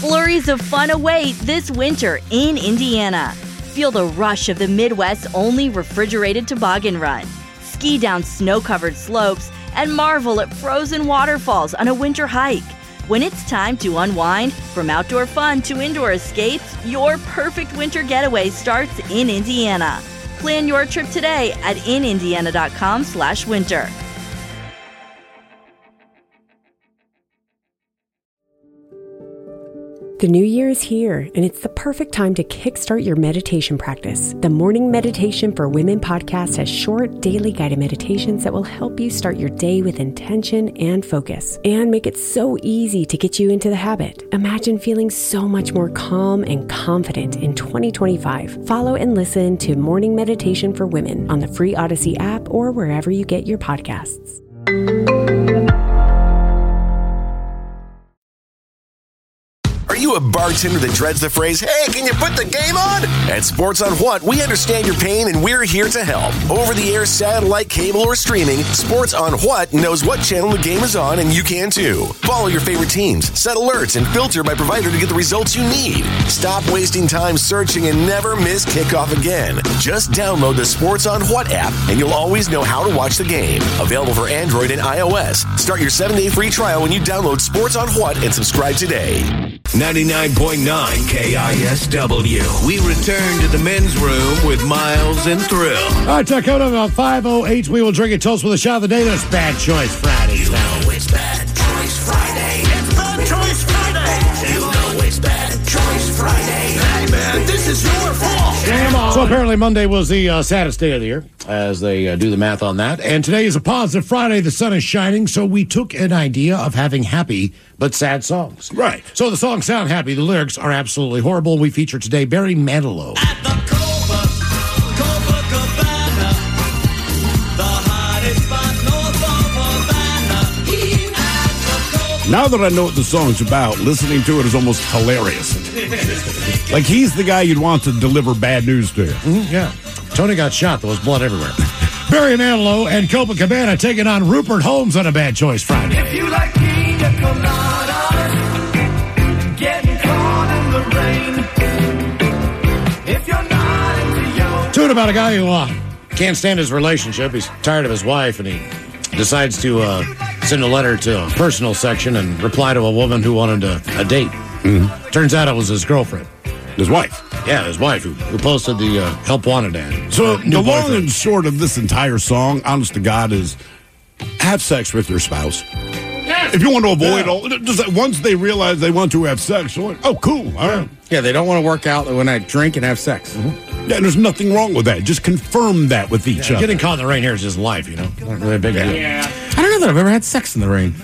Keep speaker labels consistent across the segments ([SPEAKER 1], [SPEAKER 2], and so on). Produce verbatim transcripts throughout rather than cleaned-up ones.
[SPEAKER 1] Flurries of fun await this winter in Indiana. Feel the rush of the Midwest's only refrigerated toboggan run. Ski down snow-covered slopes and marvel at frozen waterfalls on a winter hike. When it's time to unwind, from outdoor fun to indoor escapes, your perfect winter getaway starts in Indiana. Plan your trip today at in indiana dot com slash winter.
[SPEAKER 2] The new year is here, and it's the perfect time to kickstart your meditation practice. The Morning Meditation for Women podcast has short, daily guided meditations that will help you start your day with intention and focus, and make it so easy to get you into the habit. Imagine feeling so much more calm and confident in twenty twenty-five. Follow and listen to Morning Meditation for Women on the free Odyssey app or wherever you get your podcasts.
[SPEAKER 3] Are you a bartender that dreads the phrase, hey, can you put the game on? At Sports on What, we understand your pain and we're here to help. Over-the-air, satellite, cable, or streaming, Sports on What knows what channel the game is on, and you can too. Follow your favorite teams, set alerts, and filter by provider to get the results you need. Stop wasting time searching and never miss kickoff again. Just download the Sports on What app, and you'll always know how to watch the game. Available for Android and iOS. Start your seven-day free trial when you download Sports on What and subscribe today.
[SPEAKER 4] ninety-nine point nine K I S W. We return to the men's room with Miles and Thrill.
[SPEAKER 5] All right, check out about five oh eight. We will drink a toast with a shot of the day. That's Bad Choice Friday.
[SPEAKER 4] You know it's Bad Choice Friday. It's Bad Choice Friday. You know it's Bad Choice Friday. Hey, man, this is your fault.
[SPEAKER 5] Damn on. So apparently Monday was the uh, saddest day of the year, as they uh, do the math on that. And today is a positive Friday. The sun is shining, so we took an idea of having happy but sad songs.
[SPEAKER 6] Right.
[SPEAKER 5] So the songs sound happy. The lyrics are absolutely horrible. We feature today Barry Manilow.
[SPEAKER 7] At the Copa, Copacabana, the hottest spot north of Havana. At the Copa.
[SPEAKER 6] Now that I know what the song's about, listening to it is almost hilarious. Like he's the guy you'd want to deliver bad news to.
[SPEAKER 5] Mm-hmm, yeah. Tony got shot. There was blood everywhere. Barry Manilow and Copacabana taking on Rupert Holmes on a Bad Choice Friday.
[SPEAKER 7] If you like pina coladas, getting caught in the rain. If you're not into your...
[SPEAKER 5] Tune about a guy who uh, can't stand his relationship. He's tired of his wife, and he decides to uh, send a letter to a personal section and reply to a woman who wanted a, a date.
[SPEAKER 6] Mm-hmm.
[SPEAKER 5] Turns out it was his girlfriend.
[SPEAKER 6] His wife.
[SPEAKER 5] Yeah, his wife, who, who posted the uh, help wanted ad.
[SPEAKER 6] So
[SPEAKER 5] Uh, new
[SPEAKER 6] the long
[SPEAKER 5] boyfriend.
[SPEAKER 6] and short of this entire song, honest to God, is have sex with your spouse. If you want to avoid
[SPEAKER 5] Yeah.
[SPEAKER 6] all, just once they realize they want to have sex, you're like, oh, cool, all right.
[SPEAKER 8] Yeah, they don't want to work out when I drink and have sex.
[SPEAKER 6] Mm-hmm. Yeah, there's nothing wrong with that. Just confirm that with each
[SPEAKER 5] Yeah,
[SPEAKER 6] other.
[SPEAKER 5] getting caught in the rain here is just life, you know? Not really a big deal.
[SPEAKER 8] Yeah. I don't know that I've ever had sex in the rain.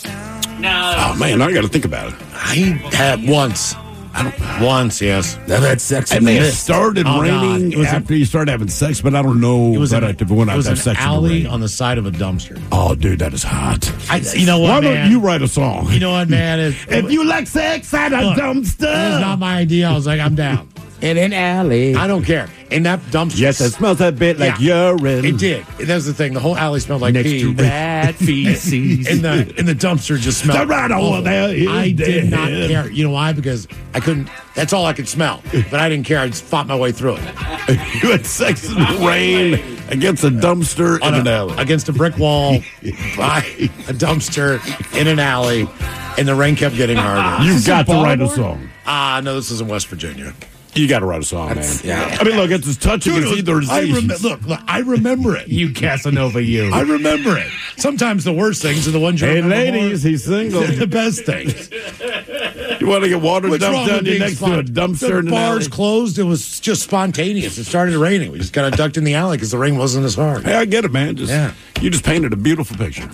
[SPEAKER 6] Oh, man, I got to think about it.
[SPEAKER 5] I had once. I don't, once, yes.
[SPEAKER 8] I've had sex
[SPEAKER 6] It
[SPEAKER 8] in
[SPEAKER 6] may
[SPEAKER 8] the
[SPEAKER 6] have started
[SPEAKER 5] Oh,
[SPEAKER 6] raining
[SPEAKER 5] God. It was
[SPEAKER 6] after you started having sex, but I don't know
[SPEAKER 5] It was
[SPEAKER 6] that
[SPEAKER 5] an,
[SPEAKER 6] I if when
[SPEAKER 5] it
[SPEAKER 6] I
[SPEAKER 5] was
[SPEAKER 6] have
[SPEAKER 5] an
[SPEAKER 6] sex in the
[SPEAKER 5] alley
[SPEAKER 6] rain.
[SPEAKER 5] on the side of a dumpster.
[SPEAKER 6] Oh, dude, that is hot.
[SPEAKER 5] I, you know what,
[SPEAKER 6] Why
[SPEAKER 5] man?
[SPEAKER 6] don't you write a song?
[SPEAKER 5] You know what, man? It,
[SPEAKER 6] If you like sex at a
[SPEAKER 5] Look,
[SPEAKER 6] dumpster.
[SPEAKER 5] That was not my idea. I was like, I'm down.
[SPEAKER 8] in an alley.
[SPEAKER 5] I don't care. In that dumpster.
[SPEAKER 6] Yes, it smells a bit like
[SPEAKER 5] Yeah.
[SPEAKER 6] urine.
[SPEAKER 5] It did. That's the thing. The whole alley smelled like
[SPEAKER 6] Next
[SPEAKER 5] pee.
[SPEAKER 6] to
[SPEAKER 8] Rat feces.
[SPEAKER 5] in the in the dumpster just smelled.
[SPEAKER 6] The rat over
[SPEAKER 5] awful.
[SPEAKER 6] there is
[SPEAKER 5] I did
[SPEAKER 6] dead.
[SPEAKER 5] not care. You know why? Because I couldn't. That's all I could smell. But I didn't care. I just fought my way through it.
[SPEAKER 6] You had sex in the rain against a dumpster
[SPEAKER 5] On
[SPEAKER 6] in an
[SPEAKER 5] a-
[SPEAKER 6] alley.
[SPEAKER 5] against a brick wall, by a dumpster in an alley, and the rain kept getting harder.
[SPEAKER 6] You've got to write a
[SPEAKER 5] Baltimore?
[SPEAKER 6] song.
[SPEAKER 5] Ah, no, this is in West Virginia.
[SPEAKER 6] You got to write a song, man.
[SPEAKER 8] yeah.
[SPEAKER 6] I mean, look, it's as touching
[SPEAKER 5] Dude,
[SPEAKER 6] as either
[SPEAKER 5] I
[SPEAKER 6] disease.
[SPEAKER 5] rem- look, look, I remember it.
[SPEAKER 8] You Casanova, you.
[SPEAKER 5] I remember it. Sometimes the worst things are the ones you
[SPEAKER 6] Hey,
[SPEAKER 5] remember
[SPEAKER 6] ladies,
[SPEAKER 5] more.
[SPEAKER 6] he's single.
[SPEAKER 5] They're the best things.
[SPEAKER 6] You want to get water
[SPEAKER 5] What's wrong
[SPEAKER 6] dumped
[SPEAKER 5] with
[SPEAKER 6] on you
[SPEAKER 5] being
[SPEAKER 6] next to a
[SPEAKER 5] spont-
[SPEAKER 6] dumpster
[SPEAKER 5] The
[SPEAKER 6] in an
[SPEAKER 5] bars
[SPEAKER 6] alley?
[SPEAKER 5] closed. It was just spontaneous. It started raining. We just kind of ducked in the alley because the rain wasn't as hard.
[SPEAKER 6] Hey, I get it, man. Just,
[SPEAKER 5] Yeah.
[SPEAKER 6] You just painted a beautiful picture.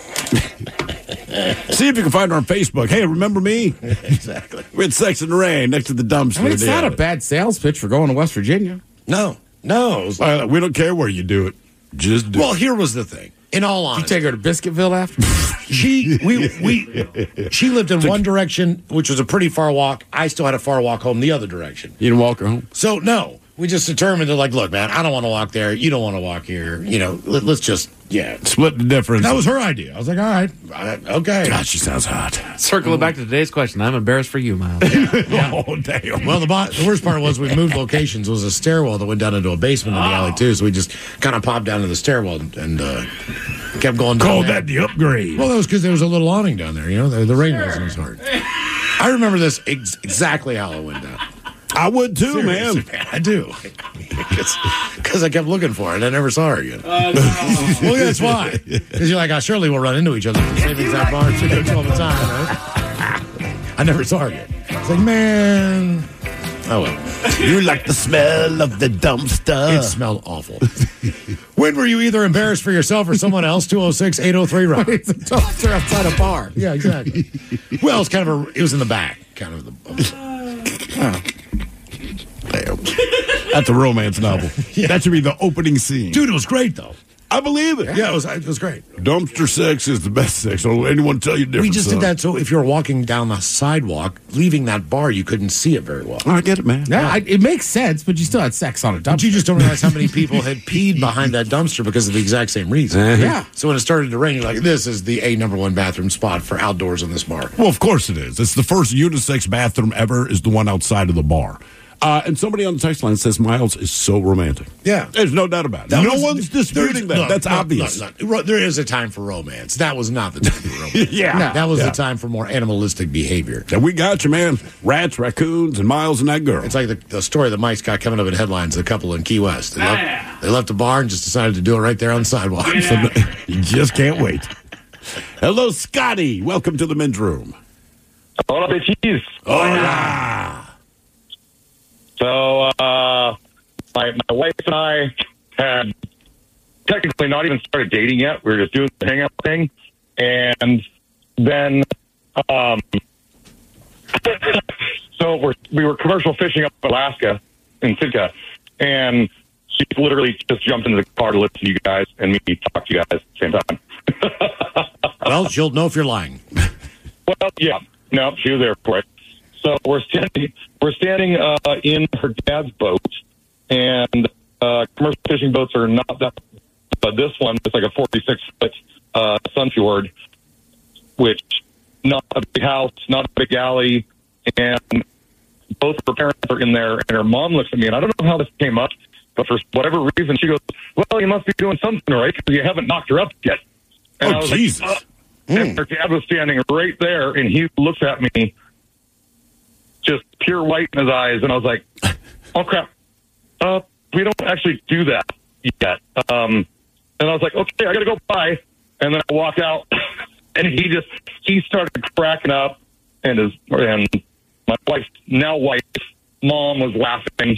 [SPEAKER 6] See if you can find her on Facebook. Hey, remember me?
[SPEAKER 5] Exactly.
[SPEAKER 6] We had sex in the rain next to the dumpster.
[SPEAKER 8] I mean, it's
[SPEAKER 6] in the
[SPEAKER 8] not a
[SPEAKER 6] alley.
[SPEAKER 8] bad sales pitch for going to West Virginia.
[SPEAKER 5] No, no. It was-
[SPEAKER 6] Uh, we don't care where you do it. Just do
[SPEAKER 5] well,
[SPEAKER 6] it.
[SPEAKER 5] here was the thing. In all
[SPEAKER 8] You
[SPEAKER 5] honesty,
[SPEAKER 8] take her to Biscuitville after?
[SPEAKER 5] she we we she lived in one direction, which was a pretty far walk. I still had a far walk home the other direction.
[SPEAKER 8] You didn't walk her home?
[SPEAKER 5] So no, We just determined to like, look, man, I don't want to walk there. You don't want to walk here. You know, let, let's just, yeah.
[SPEAKER 6] Split the difference.
[SPEAKER 5] That was her idea. I was like, all right, I- okay.
[SPEAKER 6] God, she sounds hot.
[SPEAKER 8] Circling back to today's question, I'm embarrassed for you, Miles.
[SPEAKER 6] Oh, damn.
[SPEAKER 5] Well, the, bo- the worst part was we moved locations. There was a stairwell that went down into a basement in the alley, too. So we just kind of popped down to the stairwell and, and uh, kept going down
[SPEAKER 6] Call
[SPEAKER 5] there.
[SPEAKER 6] that the upgrade.
[SPEAKER 5] Well, that was because there was a little awning down there. You know, the, the rain wasn't as hard. I remember this ex- exactly how it went down.
[SPEAKER 6] I would too,
[SPEAKER 5] Seriously,
[SPEAKER 6] man.
[SPEAKER 5] I do. Because I kept looking for it. I never saw her again. Uh, no. Well, that's why. Because you're like, oh, surely we'll run into each other at the same exact bar. She goes all the time, right? I never saw her again. It's like, man. Oh, well.
[SPEAKER 6] You like the smell of the dumpster.
[SPEAKER 5] It smelled awful. When were you either embarrassed for yourself or someone else? two oh six, eight oh three, Rob.
[SPEAKER 8] It's a dumpster outside a bar.
[SPEAKER 5] Yeah, exactly. Well, it's kind of a, it was in the back, kind of the.
[SPEAKER 6] Oh. Damn. That's a romance novel.
[SPEAKER 5] Yeah.
[SPEAKER 6] That should be the opening scene.
[SPEAKER 5] Dude, it was great, though.
[SPEAKER 6] I believe it.
[SPEAKER 5] Yeah, it was, it was great.
[SPEAKER 6] Dumpster sex is the best sex. Don't let anyone tell you different.
[SPEAKER 5] We just
[SPEAKER 6] son.
[SPEAKER 5] did that so if you were walking down the sidewalk, leaving that bar, you couldn't see it very well.
[SPEAKER 6] Oh, I get it, man.
[SPEAKER 8] Yeah, I, it makes sense, but you still had sex on a
[SPEAKER 5] But
[SPEAKER 8] dumpster.
[SPEAKER 5] you just don't realize how many people had peed behind that dumpster because of the exact same reason.
[SPEAKER 8] Yeah.
[SPEAKER 5] So when it started to rain, you're like, this is the A number one bathroom spot for outdoors in this bar.
[SPEAKER 6] Well, of course it is. It's the first unisex bathroom ever is the one outside of the bar. Uh, and somebody on the text line says Miles is so romantic.
[SPEAKER 5] Yeah.
[SPEAKER 6] There's no doubt about it.
[SPEAKER 5] That
[SPEAKER 6] no
[SPEAKER 5] was-
[SPEAKER 6] one's disputing that.
[SPEAKER 5] no,
[SPEAKER 6] That's
[SPEAKER 5] no,
[SPEAKER 6] obvious.
[SPEAKER 5] no, no. Ro- There is a time for romance. That was not the time for romance.
[SPEAKER 6] Yeah.
[SPEAKER 5] No, that was
[SPEAKER 6] Yeah.
[SPEAKER 5] the time for more animalistic behavior.
[SPEAKER 6] And we got you, man. Rats, raccoons, and Miles and that girl.
[SPEAKER 5] It's like the, the story that Mike's got coming up in headlines, the couple in Key West. They left, they left the bar and just decided to do it right there on the sidewalk.
[SPEAKER 6] So, you just can't wait. Hello, Scotty. Welcome to the men's room.
[SPEAKER 9] Hola, bitches.
[SPEAKER 6] Hola.
[SPEAKER 9] So, uh, my, my wife and I had technically not even started dating yet. We were just doing the hangout thing. And then, um, so we're, we were commercial fishing up in Alaska, in Sitka. And she literally just jumped into the car to listen to you guys and me talk to you guys at the same time.
[SPEAKER 5] Well, she'll know if you're lying.
[SPEAKER 9] Well, yeah. No, she was there for it. So we're standing, we're standing uh, in her dad's boat, and uh, commercial fishing boats are not that. But this one is like a forty-six foot uh, Sunfjord, which not a big house, not a big alley, and both her parents are in there. And her mom looks at me, and I don't know how this came up, but for whatever reason, she goes, "Well, you must be doing something right because you haven't knocked her up yet." And I
[SPEAKER 6] Oh,
[SPEAKER 9] was
[SPEAKER 6] Jesus.
[SPEAKER 9] Like, "Uh," and her dad was standing right there, and he looks at me, just pure white in his eyes, and I was like, "Oh crap, uh, we don't actually do that yet." Um, and I was like, "Okay, I gotta go by," and then I walked out, and he just he started cracking up, and his and my wife's now wife mom was laughing.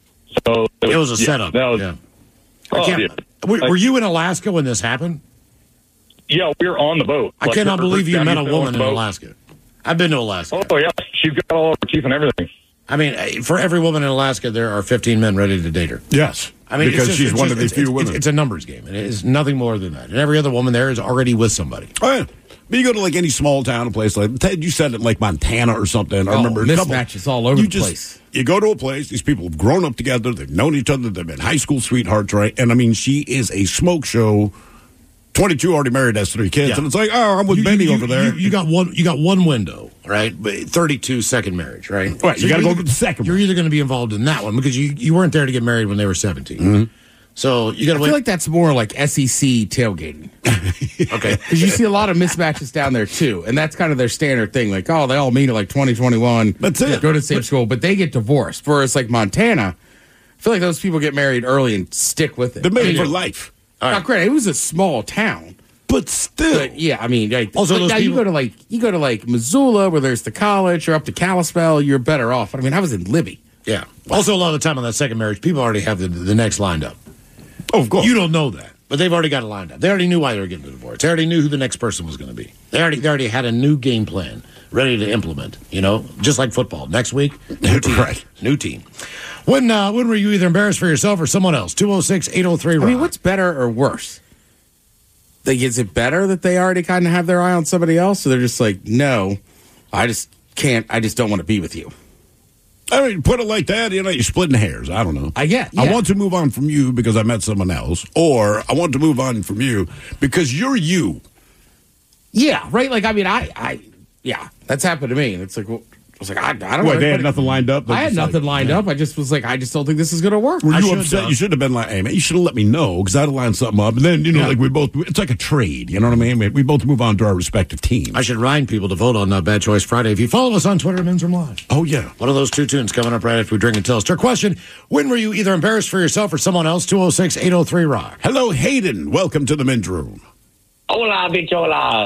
[SPEAKER 9] So
[SPEAKER 5] It was a
[SPEAKER 9] yeah,
[SPEAKER 5] setup.
[SPEAKER 9] That was,
[SPEAKER 5] yeah. I
[SPEAKER 9] oh,
[SPEAKER 5] can't-
[SPEAKER 9] yeah.
[SPEAKER 5] were, were you in Alaska when this happened?
[SPEAKER 9] Yeah, we were on the boat.
[SPEAKER 5] I
[SPEAKER 9] Like,
[SPEAKER 5] cannot
[SPEAKER 9] her- her
[SPEAKER 5] believe you
[SPEAKER 9] dad
[SPEAKER 5] met a
[SPEAKER 9] used to own
[SPEAKER 5] woman
[SPEAKER 9] the
[SPEAKER 5] in
[SPEAKER 9] boat.
[SPEAKER 5] Alaska. I've been to Alaska.
[SPEAKER 9] Oh yeah, she's got all of her teeth and everything.
[SPEAKER 5] I mean, eh, for every woman in Alaska, there are fifteen men ready to date her.
[SPEAKER 6] Yes.
[SPEAKER 5] I mean,
[SPEAKER 6] because
[SPEAKER 5] it's just-
[SPEAKER 6] she's
[SPEAKER 5] it's
[SPEAKER 6] one
[SPEAKER 5] just-
[SPEAKER 6] of the
[SPEAKER 5] it's-
[SPEAKER 6] few
[SPEAKER 5] it's,
[SPEAKER 6] women.
[SPEAKER 5] It's, it's a numbers game, and it is nothing more than that. And every other woman there is already with somebody.
[SPEAKER 6] Oh, yeah. But you go to like any small town, a place like Ted, you said it like Montana or something. I
[SPEAKER 8] Oh,
[SPEAKER 6] remember a couple-
[SPEAKER 8] mismatches all over
[SPEAKER 6] you
[SPEAKER 8] the
[SPEAKER 6] just,
[SPEAKER 8] place.
[SPEAKER 6] You go to a place, these people have grown up together, they've known each other, they've been high school sweethearts, right? And I mean, she is a smoke show. twenty-two, already married, has three kids,
[SPEAKER 5] Yeah.
[SPEAKER 6] and it's like, oh, I'm with
[SPEAKER 5] You-
[SPEAKER 6] Benny
[SPEAKER 5] you-
[SPEAKER 6] over there.
[SPEAKER 5] You, you got one. You got one window, right? But thirty-two second marriage, right?
[SPEAKER 6] Right, you
[SPEAKER 5] you're
[SPEAKER 6] gotta go
[SPEAKER 5] either-
[SPEAKER 6] to the second
[SPEAKER 5] You're
[SPEAKER 6] one.
[SPEAKER 5] either going to be involved in that one because you, you weren't there to get married when they were seventeen.
[SPEAKER 6] Mm-hmm.
[SPEAKER 5] So you got to
[SPEAKER 8] I
[SPEAKER 5] wait.
[SPEAKER 8] feel like that's more like S E C tailgating.
[SPEAKER 5] okay.
[SPEAKER 8] Because you see a lot of mismatches down there, too. And that's kind of their standard thing. Like, oh, they all meet at like twenty twenty-one.
[SPEAKER 6] That's it.
[SPEAKER 8] Go to the same school, but they get divorced. Whereas like Montana, I feel like those people get married early and stick with it.
[SPEAKER 6] They're
[SPEAKER 8] I
[SPEAKER 6] made
[SPEAKER 8] mean,
[SPEAKER 6] for life.
[SPEAKER 8] Now, granted, it was a small town.
[SPEAKER 6] But still.
[SPEAKER 8] But yeah, I mean, like,
[SPEAKER 5] Also,
[SPEAKER 8] but
[SPEAKER 5] those
[SPEAKER 8] now you
[SPEAKER 5] people-
[SPEAKER 8] go to like you go to like Missoula, where there's the college, or up to Kalispell, you're better off. I mean, I was in Libby.
[SPEAKER 5] Yeah. Also, a lot of the time on that second marriage, people already have the, the next lined up.
[SPEAKER 6] Oh, of course.
[SPEAKER 5] You don't know that, but they've already got it lined up. They already knew why they were getting a divorce. They already knew who the next person was going to be. They already they already had a new game plan ready to implement. You know, just like football. Next week, new team.
[SPEAKER 6] Right.
[SPEAKER 5] New team. When uh, when were you either embarrassed for yourself or someone else? two oh six, eight oh three,
[SPEAKER 8] I mean, what's better or worse? Like, is it better that they already kind of have their eye on somebody else? So they're just like, no, I just can't. I just don't want to be with you.
[SPEAKER 6] I mean, put it like that, you know, you're splitting hairs. I don't know.
[SPEAKER 8] I get.
[SPEAKER 6] I
[SPEAKER 8] yeah.
[SPEAKER 6] want to move on from you because I met someone else, or I want to move on from you because you're you.
[SPEAKER 8] Yeah, right. Like, I mean, I, I, yeah, that's happened to me, and it's like, well, I was like, I, I don't know.
[SPEAKER 6] Wait, they had nothing lined up? They're
[SPEAKER 8] I had
[SPEAKER 6] just
[SPEAKER 8] nothing
[SPEAKER 6] like,
[SPEAKER 8] lined
[SPEAKER 6] yeah.
[SPEAKER 8] up. I just was like, I just don't think this is going to work.
[SPEAKER 6] Were
[SPEAKER 5] I
[SPEAKER 6] you
[SPEAKER 5] should
[SPEAKER 6] upset?
[SPEAKER 5] have.
[SPEAKER 6] You should have been like, hey, man, you should have let me know because I'd have lined something up. And then, you know,
[SPEAKER 5] Yeah.
[SPEAKER 6] like we both, it's like a trade. You know what I mean? We, we both move on to our respective teams.
[SPEAKER 5] I should remind people to vote on uh, Bad Choice Friday. If you follow us on Twitter, Men's Room Live.
[SPEAKER 6] Oh, yeah.
[SPEAKER 5] One of those two tunes coming up right after we drink and tell us. Our question, when were you either embarrassed for yourself or someone else? two oh six, eight oh three, rock.
[SPEAKER 6] Hello, Hayden. Welcome to the men's room.
[SPEAKER 10] Hola, bichola.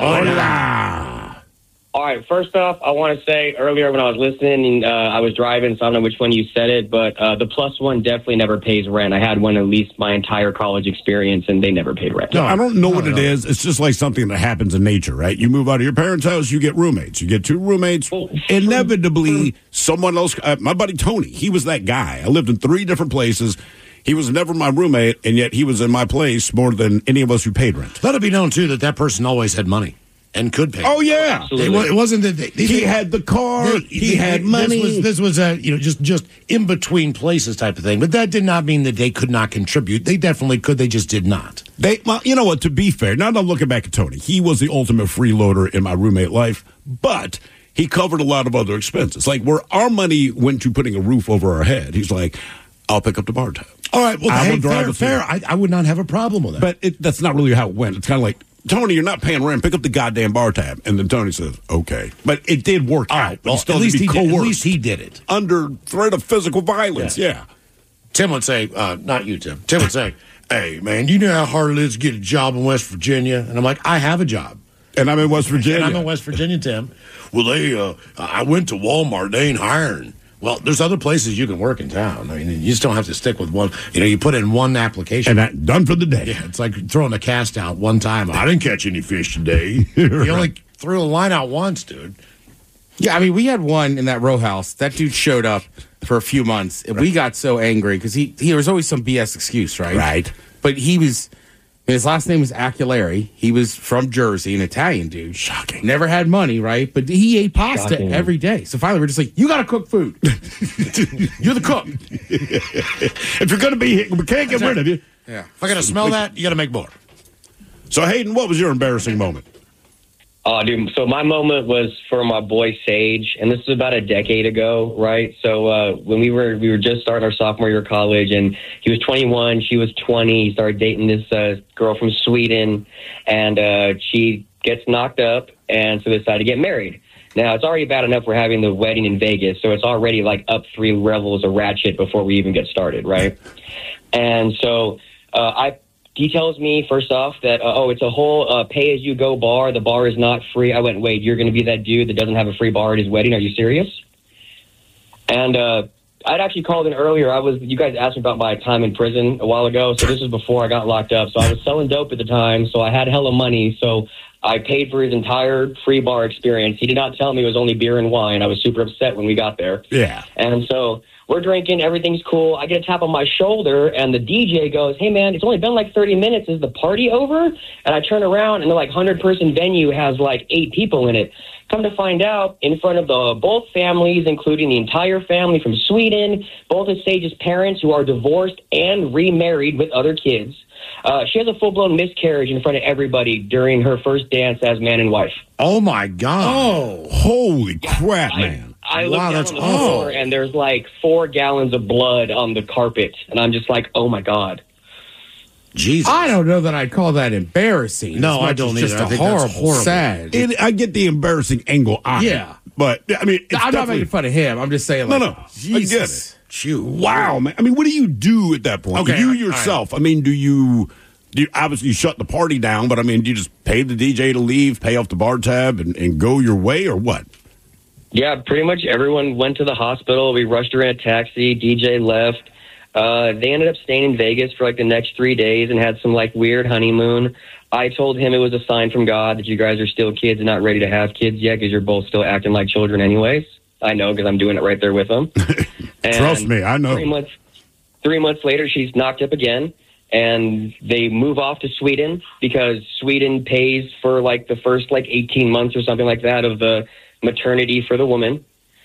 [SPEAKER 6] Hola.
[SPEAKER 10] All right, first off, I want to say earlier when I was listening, uh, I was driving, so I don't know which one you said it, but uh, the plus one definitely never pays rent. I had one at least my entire college experience, and they never paid rent.
[SPEAKER 6] No, I don't know
[SPEAKER 5] no,
[SPEAKER 6] what it
[SPEAKER 5] no.
[SPEAKER 6] is. It's just like something that happens in nature, right? You move out of your parents' house, you get roommates. You get two roommates.
[SPEAKER 10] Well,
[SPEAKER 6] Inevitably, someone else. Uh, my buddy Tony, he was that guy. I lived in three different places. He was never my roommate, and yet he was in my place more than any of us who paid rent.
[SPEAKER 5] Let it be known, too, that that person always had money and could pay.
[SPEAKER 6] Oh, yeah.
[SPEAKER 5] They, it wasn't that they, they,
[SPEAKER 6] He
[SPEAKER 5] they-
[SPEAKER 6] had the car.
[SPEAKER 5] they-
[SPEAKER 6] he
[SPEAKER 5] they-
[SPEAKER 6] had
[SPEAKER 5] this
[SPEAKER 6] money.
[SPEAKER 5] was, this was a, you know, just, just in between places type of thing. But that did not mean that they could not contribute. They definitely could. They just did not.
[SPEAKER 6] They, well, you know what? To be fair, now that I'm looking back at Tony, he was the ultimate freeloader in my roommate life, but he covered a lot of other expenses. Like where our money went to putting a roof over our head, he's like, "I'll pick up the bar tab."
[SPEAKER 5] All right. Well,
[SPEAKER 6] I
[SPEAKER 5] hey,
[SPEAKER 6] will drive
[SPEAKER 5] fair,
[SPEAKER 6] us there.
[SPEAKER 5] fair. I, I would not have a problem with that.
[SPEAKER 6] But it, that's not really how it went. It's kind of like, Tony, you're not paying rent. Pick up the goddamn bar tab. And then Tony says, okay. But it did work
[SPEAKER 5] all
[SPEAKER 6] out.
[SPEAKER 5] right.
[SPEAKER 6] But
[SPEAKER 5] Well,
[SPEAKER 6] he still
[SPEAKER 5] at
[SPEAKER 6] had
[SPEAKER 5] least
[SPEAKER 6] to be
[SPEAKER 5] he did,
[SPEAKER 6] coerced
[SPEAKER 5] at least he did it.
[SPEAKER 6] under threat of physical violence. Yeah.
[SPEAKER 5] Tim would say, uh, not you, Tim. Tim would say, "Hey, man, you know how hard it is to get a job in West Virginia?" And I'm like, "I have a job."
[SPEAKER 6] And I'm in West Virginia.
[SPEAKER 5] And I'm in West Virginia, Tim. Well, they, uh, I went to Walmart. They ain't hiring. Well, there's other places you can work in town. I mean, you just don't have to stick with one. You know, you put in one application.
[SPEAKER 6] And that, done for the day.
[SPEAKER 5] Yeah, it's like throwing a cast out one time. I didn't catch any fish today. You only threw a line out once, dude.
[SPEAKER 8] Yeah, I mean, we had one in that row house. That dude showed up for a few months, and we got so angry because he, he there was always some B S excuse, right?
[SPEAKER 6] Right.
[SPEAKER 8] But he was, his last name was Aculeri. He was from Jersey, an Italian dude.
[SPEAKER 6] Shocking.
[SPEAKER 8] Never had money, right? But he ate pasta
[SPEAKER 10] Shocking.
[SPEAKER 8] every day. So finally, we're just like, you got to cook food. You're the cook.
[SPEAKER 6] If you're going to be here, we can't get rid of you.
[SPEAKER 8] Yeah.
[SPEAKER 5] If I got to smell that, you got to make more.
[SPEAKER 6] So, Hayden, what was your embarrassing moment?
[SPEAKER 10] Oh, dude. So my moment was for my boy Sage, and this is about a decade ago, right? So uh, when we were we were just starting our sophomore year of college, and he was twenty-one, she was twenty. He started dating this uh, girl from Sweden, and uh, she gets knocked up, and so they decided to get married. Now it's already bad enough we're having the wedding in Vegas, so it's already like up three levels of ratchet before we even get started, right? And so uh, I. He tells me, first off, that, uh, oh, it's a whole uh, pay-as-you-go bar. The bar is not free. I went, wait, you're going to be that dude that doesn't have a free bar at his wedding? Are you serious? And uh, I'd actually called in earlier. I was, you guys asked me about my time in prison a while ago, so this was before I got locked up. So I was selling dope at the time, so I had hella money, so I paid for his entire free bar experience. He did not tell me it was only beer and wine. I was super upset when we got there.
[SPEAKER 6] Yeah.
[SPEAKER 10] And so we're drinking, everything's cool. I get a tap on my shoulder, and the D J goes, "Hey, man, it's only been like thirty minutes. Is the party over?" And I turn around, and the like one hundred person venue has like eight people in it. Come to find out, in front of the both families, including the entire family from Sweden, both of Sage's parents who are divorced and remarried with other kids, uh, she has a full-blown miscarriage in front of everybody during her first dance as man and wife.
[SPEAKER 5] Oh, my God.
[SPEAKER 6] Oh, holy crap, man.
[SPEAKER 10] I look
[SPEAKER 5] Wow,
[SPEAKER 10] down
[SPEAKER 5] that's
[SPEAKER 10] on the
[SPEAKER 5] awful.
[SPEAKER 10] floor, and there's like four gallons of blood on the carpet, and I'm just like, oh, my God.
[SPEAKER 5] Jesus.
[SPEAKER 8] I don't know that I'd call that embarrassing.
[SPEAKER 5] No,
[SPEAKER 8] as much
[SPEAKER 5] I don't
[SPEAKER 8] as just
[SPEAKER 5] either. I
[SPEAKER 8] a
[SPEAKER 5] think that's
[SPEAKER 8] horrible,
[SPEAKER 5] horrible.
[SPEAKER 8] sad.
[SPEAKER 6] It, I get the embarrassing angle on
[SPEAKER 8] Yeah.
[SPEAKER 6] it. But, I mean, it's
[SPEAKER 8] I'm not
[SPEAKER 6] definitely-
[SPEAKER 8] making fun of him. I'm just saying,
[SPEAKER 6] No,
[SPEAKER 8] like,
[SPEAKER 6] no.
[SPEAKER 8] Jesus.
[SPEAKER 6] I get it.
[SPEAKER 5] Shoot.
[SPEAKER 6] Wow, man. I mean, what do you do at that point?
[SPEAKER 5] Okay,
[SPEAKER 6] you
[SPEAKER 5] all
[SPEAKER 6] yourself. I mean, do you, do you obviously you shut the party down, but I mean, do you just pay the D J to leave, pay off the bar tab, and, and go your way, or what?
[SPEAKER 10] Yeah, pretty much everyone went to the hospital. We rushed her in a taxi. D J left. Uh, they ended up staying in Vegas for like the next three days and had some like weird honeymoon. I told him it was a sign from God that you guys are still kids and not ready to have kids yet because you're both still acting like children anyways. I know because I'm doing it right there with them. And
[SPEAKER 6] Trust me, I know.
[SPEAKER 10] Three months, three months later, she's knocked up again, and they move off to Sweden because Sweden pays for like the first like eighteen months or something like that of the maternity for the woman.